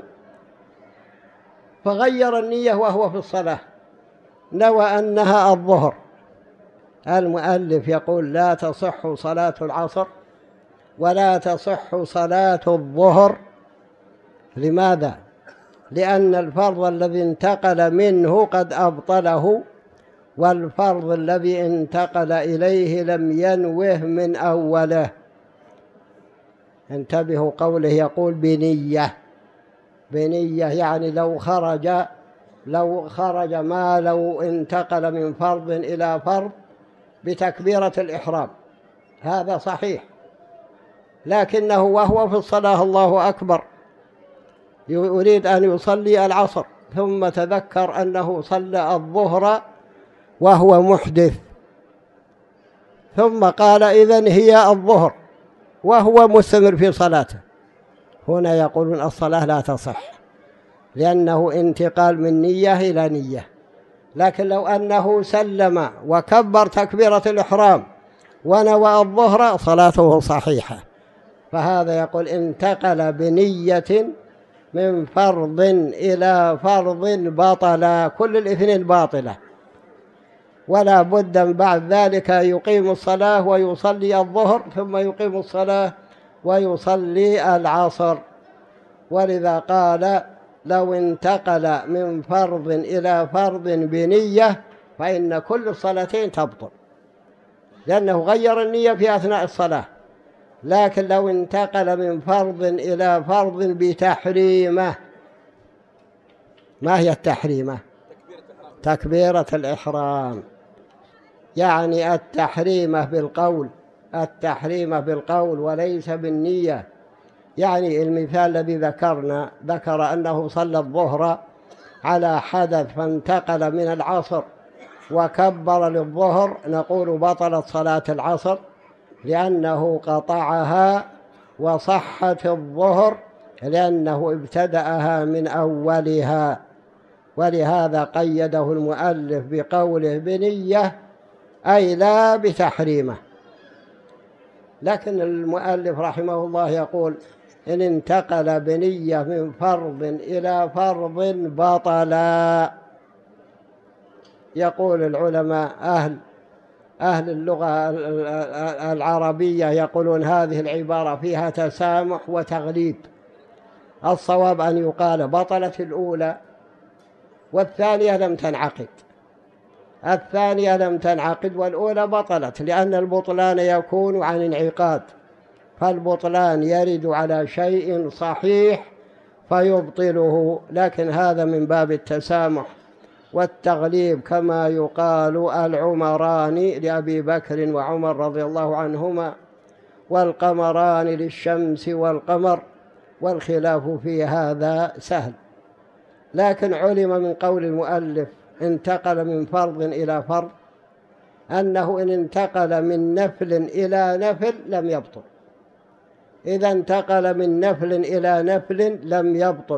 فغير النية وهو في الصلاة، نوى أنها الظهر. المؤلف يقول لا تصح صلاة العصر ولا تصح صلاة الظهر. لماذا؟ لأن الفرض الذي انتقل منه قد أبطله، والفرض الذي انتقل إليه لم ينوه من أوله. انتبهوا قوله يقول بنية، بنية يعني لو خرج ما لو انتقل من فرض إلى فرض بتكبيرة الإحرام هذا صحيح، لكنه وهو في الصلاة الله أكبر يريد أن يصلي العصر ثم تذكر أنه صلى الظهر وهو محدث، ثم قال إذن هي الظهر وهو مستمر في صلاته، هنا يقولون الصلاة لا تصح لأنه انتقال من نية إلى نية. لكن لو أنه سلم وكبر تكبيرة الإحرام ونوى الظهر صلاته صحيحة. فهذا يقول انتقل بنية من فرض إلى فرض بطل، كل الاثنين باطلة، ولا بد بعد ذلك يقيم الصلاة ويصلي الظهر ثم يقيم الصلاة ويصلي العصر. ولذا قال لو انتقل من فرض إلى فرض بنية فإن كل الصلاتين تبطل، لأنه غير النية في أثناء الصلاة. لكن لو انتقل من فرض إلى فرض بتحريمة، ما هي التحريمة؟ تكبيرة الإحرام، يعني التحريمة بالقول، التحريمة بالقول وليس بالنية. يعني المثال الذي ذكر أنه صلى الظهر على حدث فانتقل من العصر وكبر للظهر، نقول بطلت صلاة العصر لأنه قطعها، وصحت الظهر لأنه ابتدأها من أولها. ولهذا قيده المؤلف بقوله بنية أي لا بتحريمه. لكن المؤلف رحمه الله يقول إن انتقل بنية من فرض إلى فرض بطلا. يقول العلماء أهل اللغة العربية يقولون هذه العبارة فيها تسامح وتغليب. الصواب أن يقال بطلت الأولى والثانية لم تنعقد، الثانية لم تنعقد والأولى بطلت، لأن البطلان يكون عن انعقاد، فالبطلان يرد على شيء صحيح فيبطله، لكن هذا من باب التسامح والتغليب، كما يقال العمران لأبي بكر وعمر رضي الله عنهما، والقمران للشمس والقمر، والخلاف في هذا سهل. لكن علم من قول المؤلف انتقل من فرض إلى فرض أنه إن انتقل من نفل إلى نفل لم يبطل، إذا انتقل من نفل إلى نفل لم يبطل.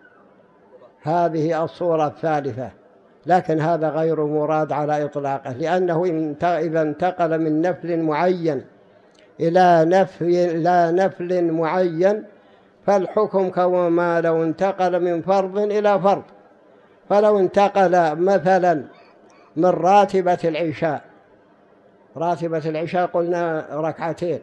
هذه الصورة الثالثة، لكن هذا غير مراد على إطلاقه، لأنه إذا انتقل من نفل معين إلى نفل معين فالحكم كما لو انتقل من فرض إلى فرض. فلو انتقل مثلا من راتبة العشاء قلنا ركعتين،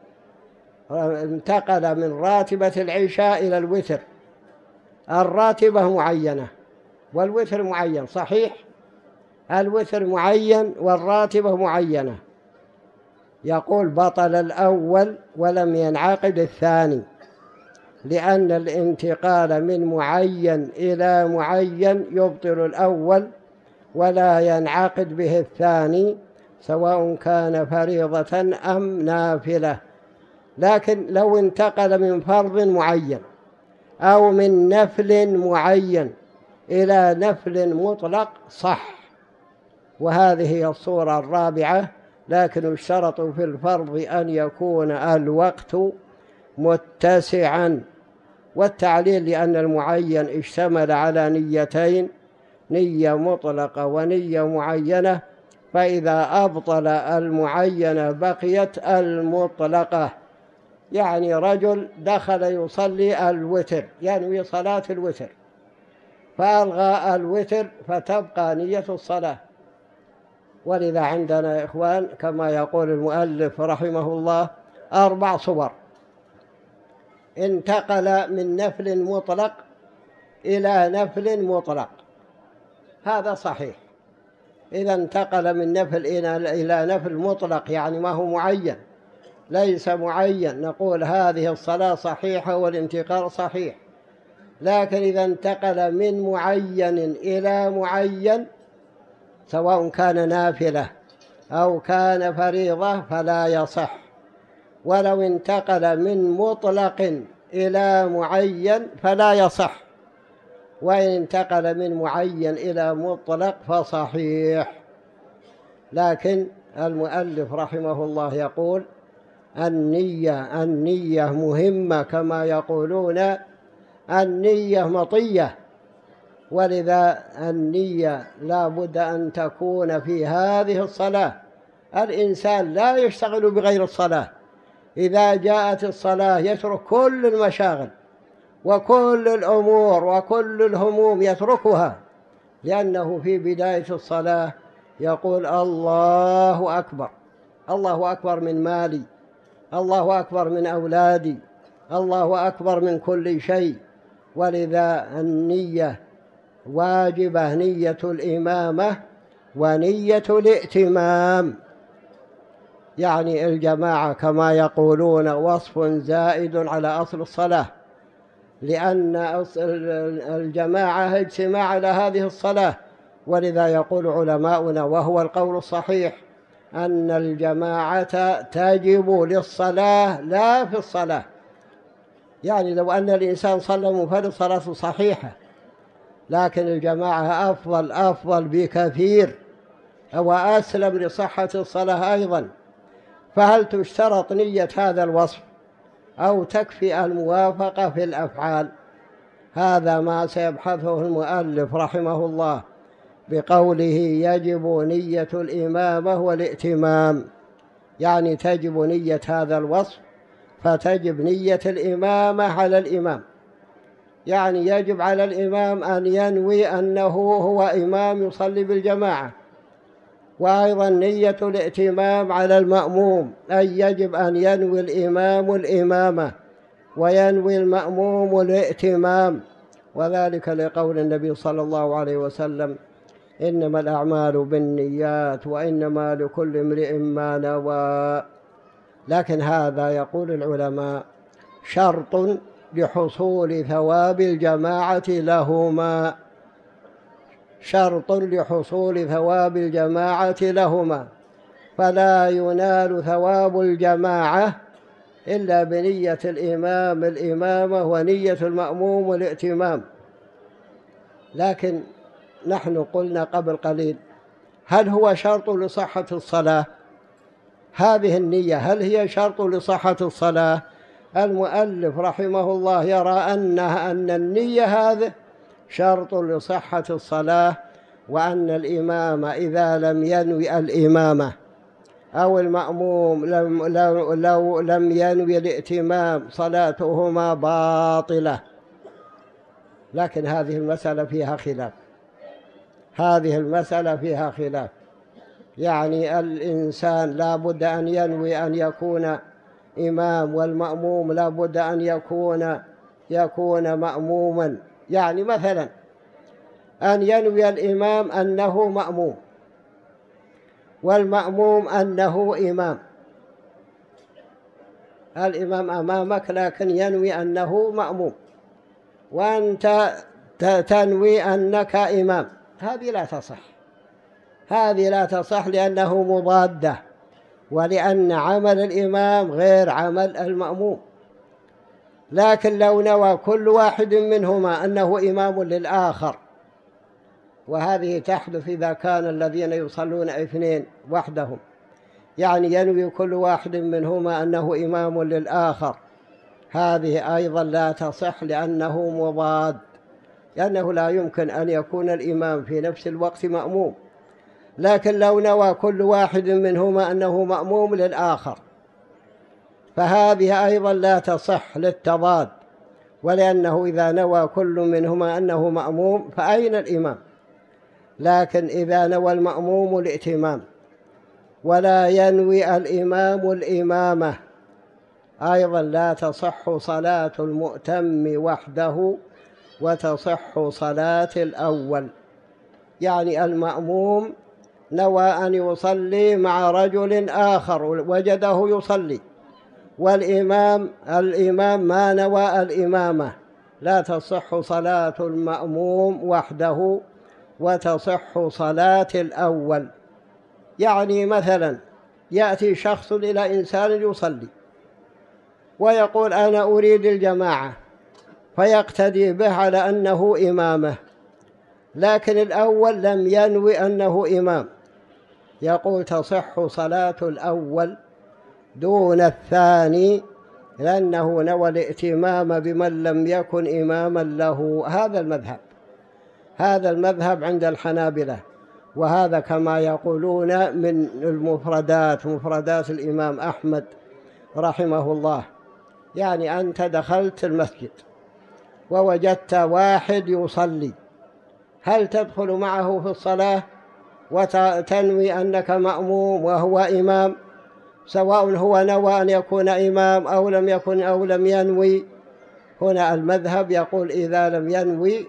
انتقل من راتبة العشاء إلى الوتر، الراتبة معينة والوتر معين، صحيح؟ الوتر معين والراتبة معينة، يقول بطل الأول ولم ينعقد الثاني، لأن الانتقال من معين إلى معين يبطل الأول ولا ينعقد به الثاني، سواء كان فريضة أم نافلة. لكن لو انتقل من فرض معين أو من نفل معين إلى نفل مطلق صح، وهذه هي الصورة الرابعة. لكن يشترط في الفرض أن يكون الوقت متسعا، والتعليل لأن المعين اشتمل على نيتين، نية مطلقة ونية معينة، فإذا أبطل المعينة بقيت المطلقة. يعني رجل دخل يصلي الوتر، ينوي صلاة الوتر، فألغى الوتر فتبقى نية الصلاة. ولذا عندنا إخوان كما يقول المؤلف رحمه الله 4 صور: انتقل من نفل مطلق إلى نفل مطلق، هذا صحيح. إذا انتقل من نفل إلى نفل مطلق يعني ما هو معين، ليس معين، نقول هذه الصلاة صحيحة والانتقال صحيح. لكن إذا انتقل من معين إلى معين سواء كان نافلة أو كان فريضة فلا يصح. ولو انتقل من مطلق إلى معين فلا يصح، وإن انتقل من معين إلى مطلق فصحيح. لكن المؤلف رحمه الله يقول النية مهمة، كما يقولون النية مطية، ولذا النية لا بد أن تكون في هذه الصلاة. الإنسان لا يشتغل بغير الصلاة، إذا جاءت الصلاة يترك كل المشاغل وكل الأمور وكل الهموم يتركها، لأنه في بداية الصلاة يقول الله أكبر، الله أكبر من مالي، الله أكبر من أولادي، الله أكبر من كل شيء. ولذا النية واجبة، نية الإمامة ونية الائتمام. يعني الجماعة كما يقولون وصف زائد على أصل الصلاة، لأن الجماعة اجتماع على هذه الصلاة. ولذا يقول علماؤنا وهو القول الصحيح أن الجماعة تجب للصلاة لا في الصلاة. يعني لو أن الإنسان صلى منفرد صلاته صحيحة، لكن الجماعة أفضل بكثير وأسلم لصحة الصلاة أيضا. فهل تشترط نية هذا الوصف أو تكفي الموافقة في الأفعال؟ هذا ما سيبحثه المؤلف رحمه الله بقوله يجب نية الإمامة والائتمام، يعني تجب نية هذا الوصف، فتجب نية الإمامة على الإمام. يعني يجب على الإمام أن ينوي أنه هو إمام يصلي بالجماعة، وأيضا نية الائتمام على المأموم، أي يجب أن ينوي الإمام الإمامة وينوي المأموم الائتمام. وذلك لقول النبي صلى الله عليه وسلم إنما الأعمال بالنيات وإنما لكل امرئ ما نوى. لكن هذا يقول العلماء شرط لحصول ثواب الجماعة لهما، شرط لحصول ثواب الجماعة لهما، فلا ينال ثواب الجماعة إلا بنية الإمام الإمامة ونية المأموم والائتمام. لكن نحن قلنا قبل قليل هل هو شرط لصحة الصلاة؟ هذه النية هل هي شرط لصحة الصلاة؟ المؤلف رحمه الله يرى أن النية هذه شرط لصحة الصلاة، وأن الإمام إذا لم ينوي الإمامة أو المأموم لو لم ينوي الائتمام صلاتهما باطلة. لكن هذه المسألة فيها خلاف، هذه المسألة فيها خلاف، يعني الإنسان لا بد أن ينوي أن يكون إمام، والمأموم لا بد أن يكون مأموما. يعني مثلا أن ينوي الإمام أنه مأموم والمأموم أنه إمام، الإمام أمامك لكن ينوي أنه مأموم، وأنت تنوي أنك إمام، هذه لا تصح، هذه لا تصح لأنه مضادة، ولأن عمل الإمام غير عمل المأموم. لكن لو نوى كل واحد منهما أنه إمام للآخر، وهذه تحدث إذا كان الذين يصلون اثنين وحدهم، يعني ينوي كل واحد منهما أنه إمام للآخر، هذه أيضا لا تصح لأنه مضاد، لأنه لا يمكن أن يكون الإمام في نفس الوقت مأموم. لكن لو نوى كل واحد منهما أنه مأموم للآخر فهذه أيضا لا تصح للتضاد، ولأنه إذا نوى كل منهما أنه مأموم فأين الإمام؟ لكن إذا نوى المأموم الائتمام ولا ينوي الإمام الإمامة أيضا لا تصح صلاة المؤتم وحده وتصح صلاة الأول. يعني المأموم نوى أن يصلي مع رجل آخر وجده يصلي، والإمام ما نوى الإمامة، لا تصح صلاة المأموم وحده وتصح صلاة الأول. يعني مثلا يأتي شخص إلى إنسان يصلي ويقول أنا أريد الجماعة، فيقتدي به على أنه إمامه، لكن الأول لم ينوي أنه إمام، يقول تصح صلاة الأول دون الثاني لأنه نوى الائتمام بمن لم يكن إماما له. هذا المذهب عند الحنابلة، وهذا كما يقولون من مفردات الإمام أحمد رحمه الله. يعني أنت دخلت المسجد ووجدت واحد يصلي، هل تدخل معه في الصلاة وتنوي أنك مأموم وهو إمام، سواء هو نوى أن يكون إمام أو لم يكن أو لم ينوي؟ هنا المذهب يقول إذا لم ينوي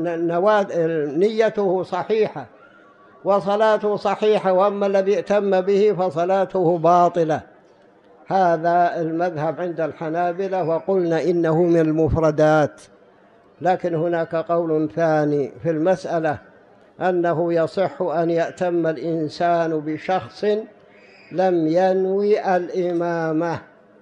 نيته صحيحة وصلاته صحيحة، وأما الذي ائتم به فصلاته باطلة. هذا المذهب عند الحنابلة، وقلنا إنه من المفردات. لكن هناك قول ثاني في المسألة أنه يصح أن يأتم الإنسان بشخص لم ينوي الإمامة.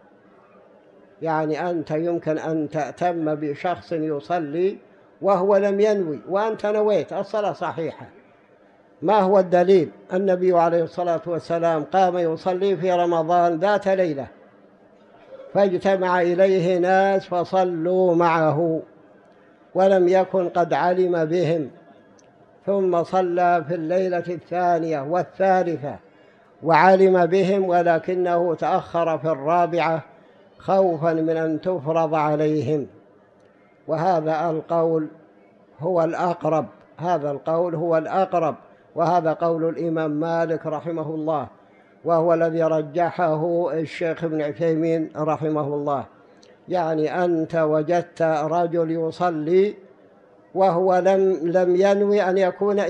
يعني أنت يمكن أن تأتم بشخص يصلي وهو لم ينوي، وأنت نويت، الصلاة صحيحة. ما هو الدليل؟ النبي عليه الصلاة والسلام قام يصلي في رمضان ذات ليلة، فاجتمع إليه ناس فصلوا معه ولم يكن قد علم بهم، ثم صلى في الليلة الثانية والثالثة وعلم بهم، ولكنه تأخر في الرابعة خوفا من أن تفرض عليهم. وهذا القول هو الأقرب، هذا القول هو الأقرب، وهذا قول الإمام مالك رحمه الله، وهو الذي رجحه الشيخ ابن عثيمين رحمه الله. يعني أنت وجدت رجل يصلي وهو لم ينوي أن يكون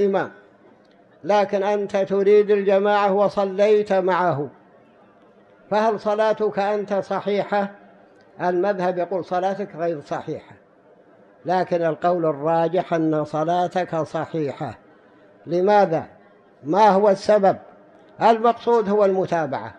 فهل صلاتك أنت صحيحة؟ المذهب يقول صلاتك غير صحيحة، لكن القول الراجح أن صلاتك صحيحة. لماذا؟ ما هو السبب؟ المقصود هو المتابعة،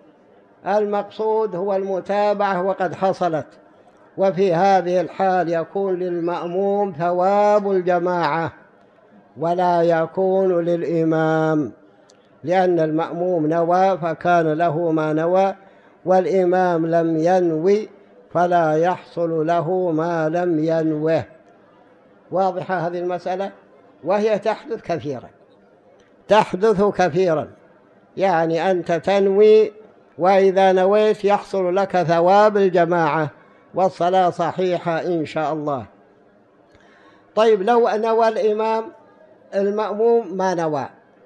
المقصود هو المتابعة وقد حصلت. وفي هذه الحال يكون للمأموم ثواب الجماعة ولا يكون للإمام، لأن المأموم نوى فكان له ما نوى، والإمام لم ينوي فلا يحصل له ما لم ينوه. واضحة هذه المسألة؟ وهي تحدث كثيرا، تحدث كثيرا، يعني أنت تنوي وإذا نويت يحصل لك ثواب الجماعة والصلاة صحيحة إن شاء الله. طيب لو نوى الإمام المأموم ما نوى،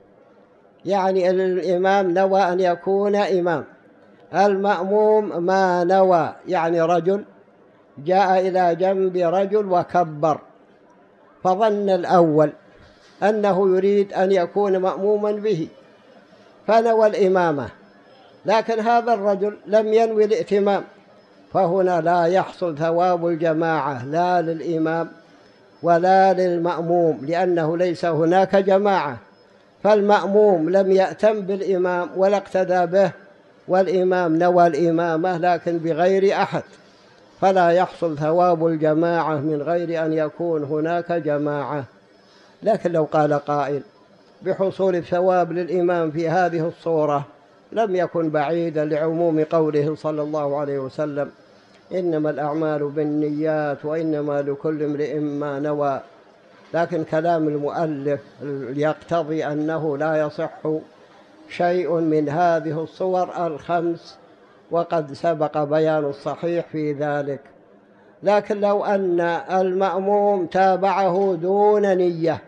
يعني الإمام نوى أن يكون إمام، المأموم ما نوى، يعني رجل جاء إلى جنب رجل وكبر، فظن الأول أنه يريد أن يكون مأموما به فنوى الإمامة، لكن هذا الرجل لم ينوي الائتمام، فهنا لا يحصل ثواب الجماعة لا للإمام ولا للمأموم، لأنه ليس هناك جماعة، فالمأموم لم يأتم بالإمام ولا اقتدى به، والإمام نوى الإمامة لكن بغير أحد، فلا يحصل ثواب الجماعة من غير أن يكون هناك جماعة. لكن لو قال قائل بحصول الثواب للإمام في هذه الصورة لم يكن بعيدا لعموم قوله صلى الله عليه وسلم: إنما الأعمال بالنيات وإنما لكل امرئ ما نوى. لكن كلام المؤلف يقتضي أنه لا يصح شيء من هذه الصور الخمس، وقد سبق بيان الصحيح في ذلك. لكن لو أن المأموم تابعه دون نية،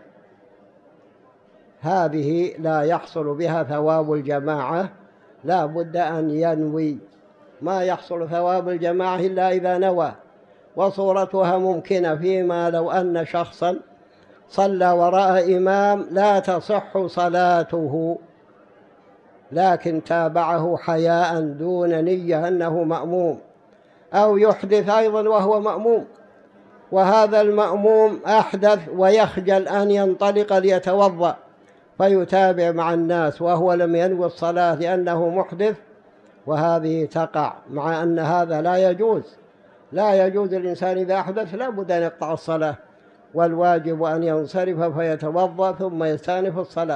هذه لا يحصل بها ثواب الجماعة، لا بد أن ينوي، ما يحصل ثواب الجماعة إلا إذا نوى. وصورتها ممكنة فيما لو أن شخصا صلى وراء إمام لا تصح صلاته، لكن تابعه حياء دون نية أنه مأموم، أو يحدث أيضا وهو مأموم، وهذا المأموم أحدث ويخجل أن ينطلق ليتوضأ فيتابع مع الناس وهو لم ينوي الصلاة لأنه محدث، وهذه تقع، مع أن هذا لا يجوز. لا يجوز الإنسان إذا أحدث لا بد أن يقطع الصلاة، والواجب أن ينصرف فيتوضأ ثم يستأنف الصلاة.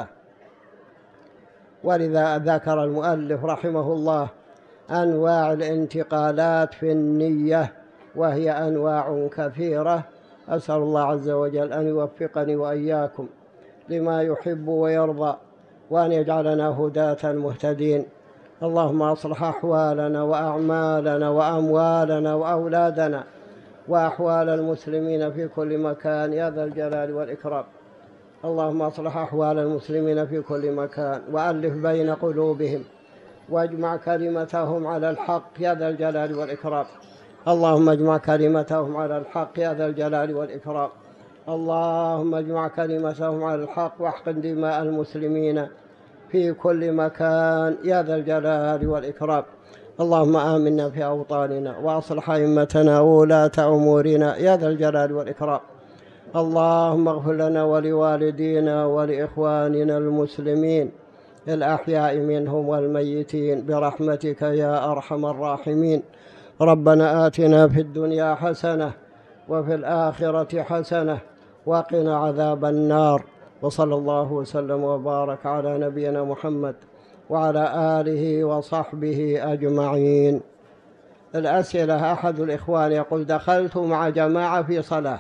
ولذا ذكر المؤلف رحمه الله أنواع الانتقالات في النية، وهي أنواع كثيرة. أسأل الله عز وجل أن يوفقني وإياكم لما يحب ويرضى، وأن يجعلنا هداة مهتدين. اللهم أصلح أحوالنا وأعمالنا وأموالنا وأولادنا وأحوال المسلمين في كل مكان يا ذا الجلال والإكرام. اللهم أصلح أحوال المسلمين في كل مكان وألف بين قلوبهم واجمع كلمتهم على الحق يا ذا الجلال والإكرام. اللهم اجمع كلمتهم على الحق يا ذا الجلال والإكرام. اللهم اجمع كلمتهم على الحق واحقن دماء المسلمين في كل مكان يا ذا الجلال والإكرام. اللهم آمنا في أوطاننا وأصلح أئمتنا وولاة أمورنا يا ذا الجلال والإكرام. اللهم اغفر لنا ولوالدينا ولإخواننا المسلمين الأحياء منهم والميتين برحمتك يا أرحم الراحمين. ربنا آتنا في الدنيا حسنة وفي الآخرة حسنة وقنا عذاب النار. وصلى الله وسلم وبارك على نبينا محمد وعلى آله وصحبه أجمعين. الأسئلة: أحد الإخوان يقول: دخلت مع جماعة في صلاة،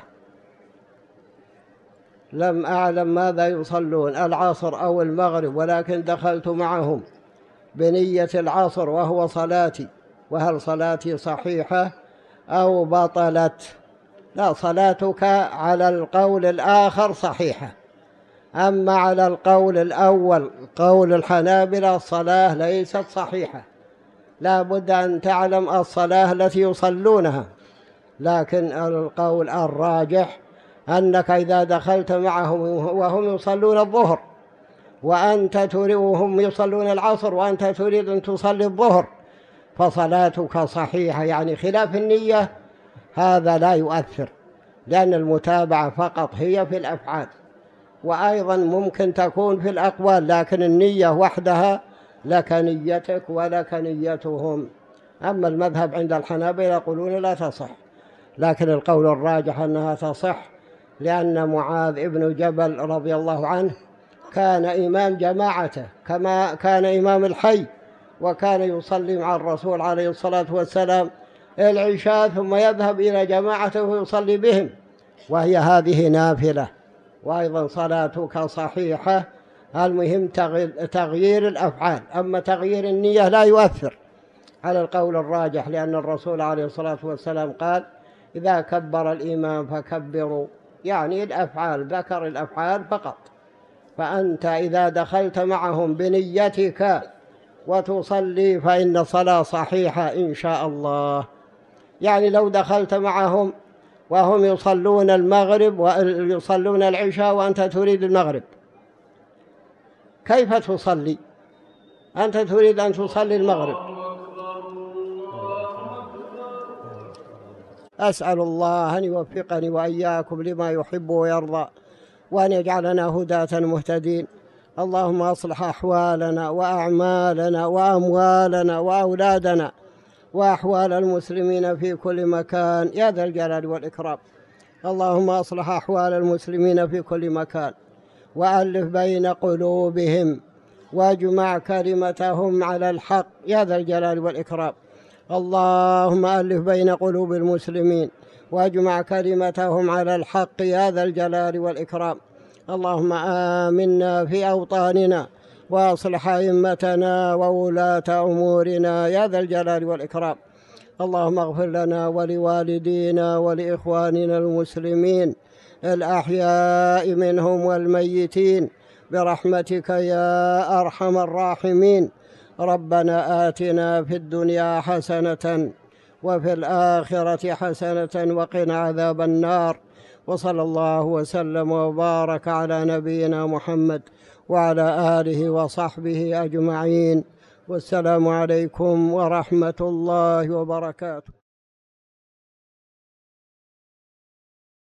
لم أعلم ماذا يصلون، العصر أو المغرب، ولكن دخلت معهم بنية العصر وهو صلاتي، وهل صلاتي صحيحة أو بطلت؟ لا، صلاتك على القول الآخر صحيحة، أما على القول الأول قول الحنابلة الصلاة ليست صحيحة، لا بد أن تعلم الصلاة التي يصلونها. لكن القول الراجح أنك إذا دخلت معهم وهم يصلون الظهر وأنت تريد، وهم يصلون العصر وأنت تريد أن تصلي الظهر، فصلاتك صحيحة، يعني خلاف النية هذا لا يؤثر، لأن المتابعة فقط هي في الأفعال، وأيضا ممكن تكون في الأقوال، لكن النية وحدها لك نيتك ولك نيتهم. أما المذهب عند الحنابلة يقولون لا تصح، لكن القول الراجح أنها تصح، لأن معاذ بن جبل رضي الله عنه كان إمام جماعته كما كان إمام الحي، وكان يصلي مع الرسول عليه الصلاة والسلام العشاء ثم يذهب إلى جماعته ويصلي بهم، وهي هذه نافلة. وأيضا صلاتك صحيحة، المهم تغيير الأفعال، أما تغيير النية لا يؤثر على القول الراجح، لأن الرسول عليه الصلاة والسلام قال إذا كبر الإمام فكبروا، يعني الأفعال، ذكر الأفعال فقط. فأنت إذا دخلت معهم بنيتك وتصلي فإن الصلاة صحيحة إن شاء الله. يعني لو دخلت معهم وهم يصلون المغرب ويصلون العشاء وأنت تريد المغرب، كيف تصلي؟ أنت تريد أن تصلي المغرب. أسأل الله أن يوفقني وإياكم لما يحب ويرضى، وأن يجعلنا هداة مهتدين. اللهم أصلح أحوالنا وأعمالنا وأموالنا وأولادنا وأحوال المسلمين في كل مكان يا ذا الجلال والإكرام. اللهم أصلح أحوال المسلمين في كل مكان، وألف بين قلوبهم، واجمع كلمتهم على الحق يا ذا الجلال والإكرام. اللهم ألف بين قلوب المسلمين واجمع كلمتهم على الحق يا ذا الجلال والإكرام. اللهم آمنا في أوطاننا، وأصلح أئمتنا وولاة أمورنا يا ذا الجلال والإكرام. اللهم اغفر لنا ولوالدينا ولإخواننا المسلمين الأحياء منهم والميتين برحمتك يا أرحم الراحمين. ربنا آتنا في الدنيا حسنة وفي الآخرة حسنة وقنا عذاب النار. وصلى الله وسلم وبارك على نبينا محمد وعلى آله وصحبه أجمعين، والسلام عليكم ورحمة الله وبركاته.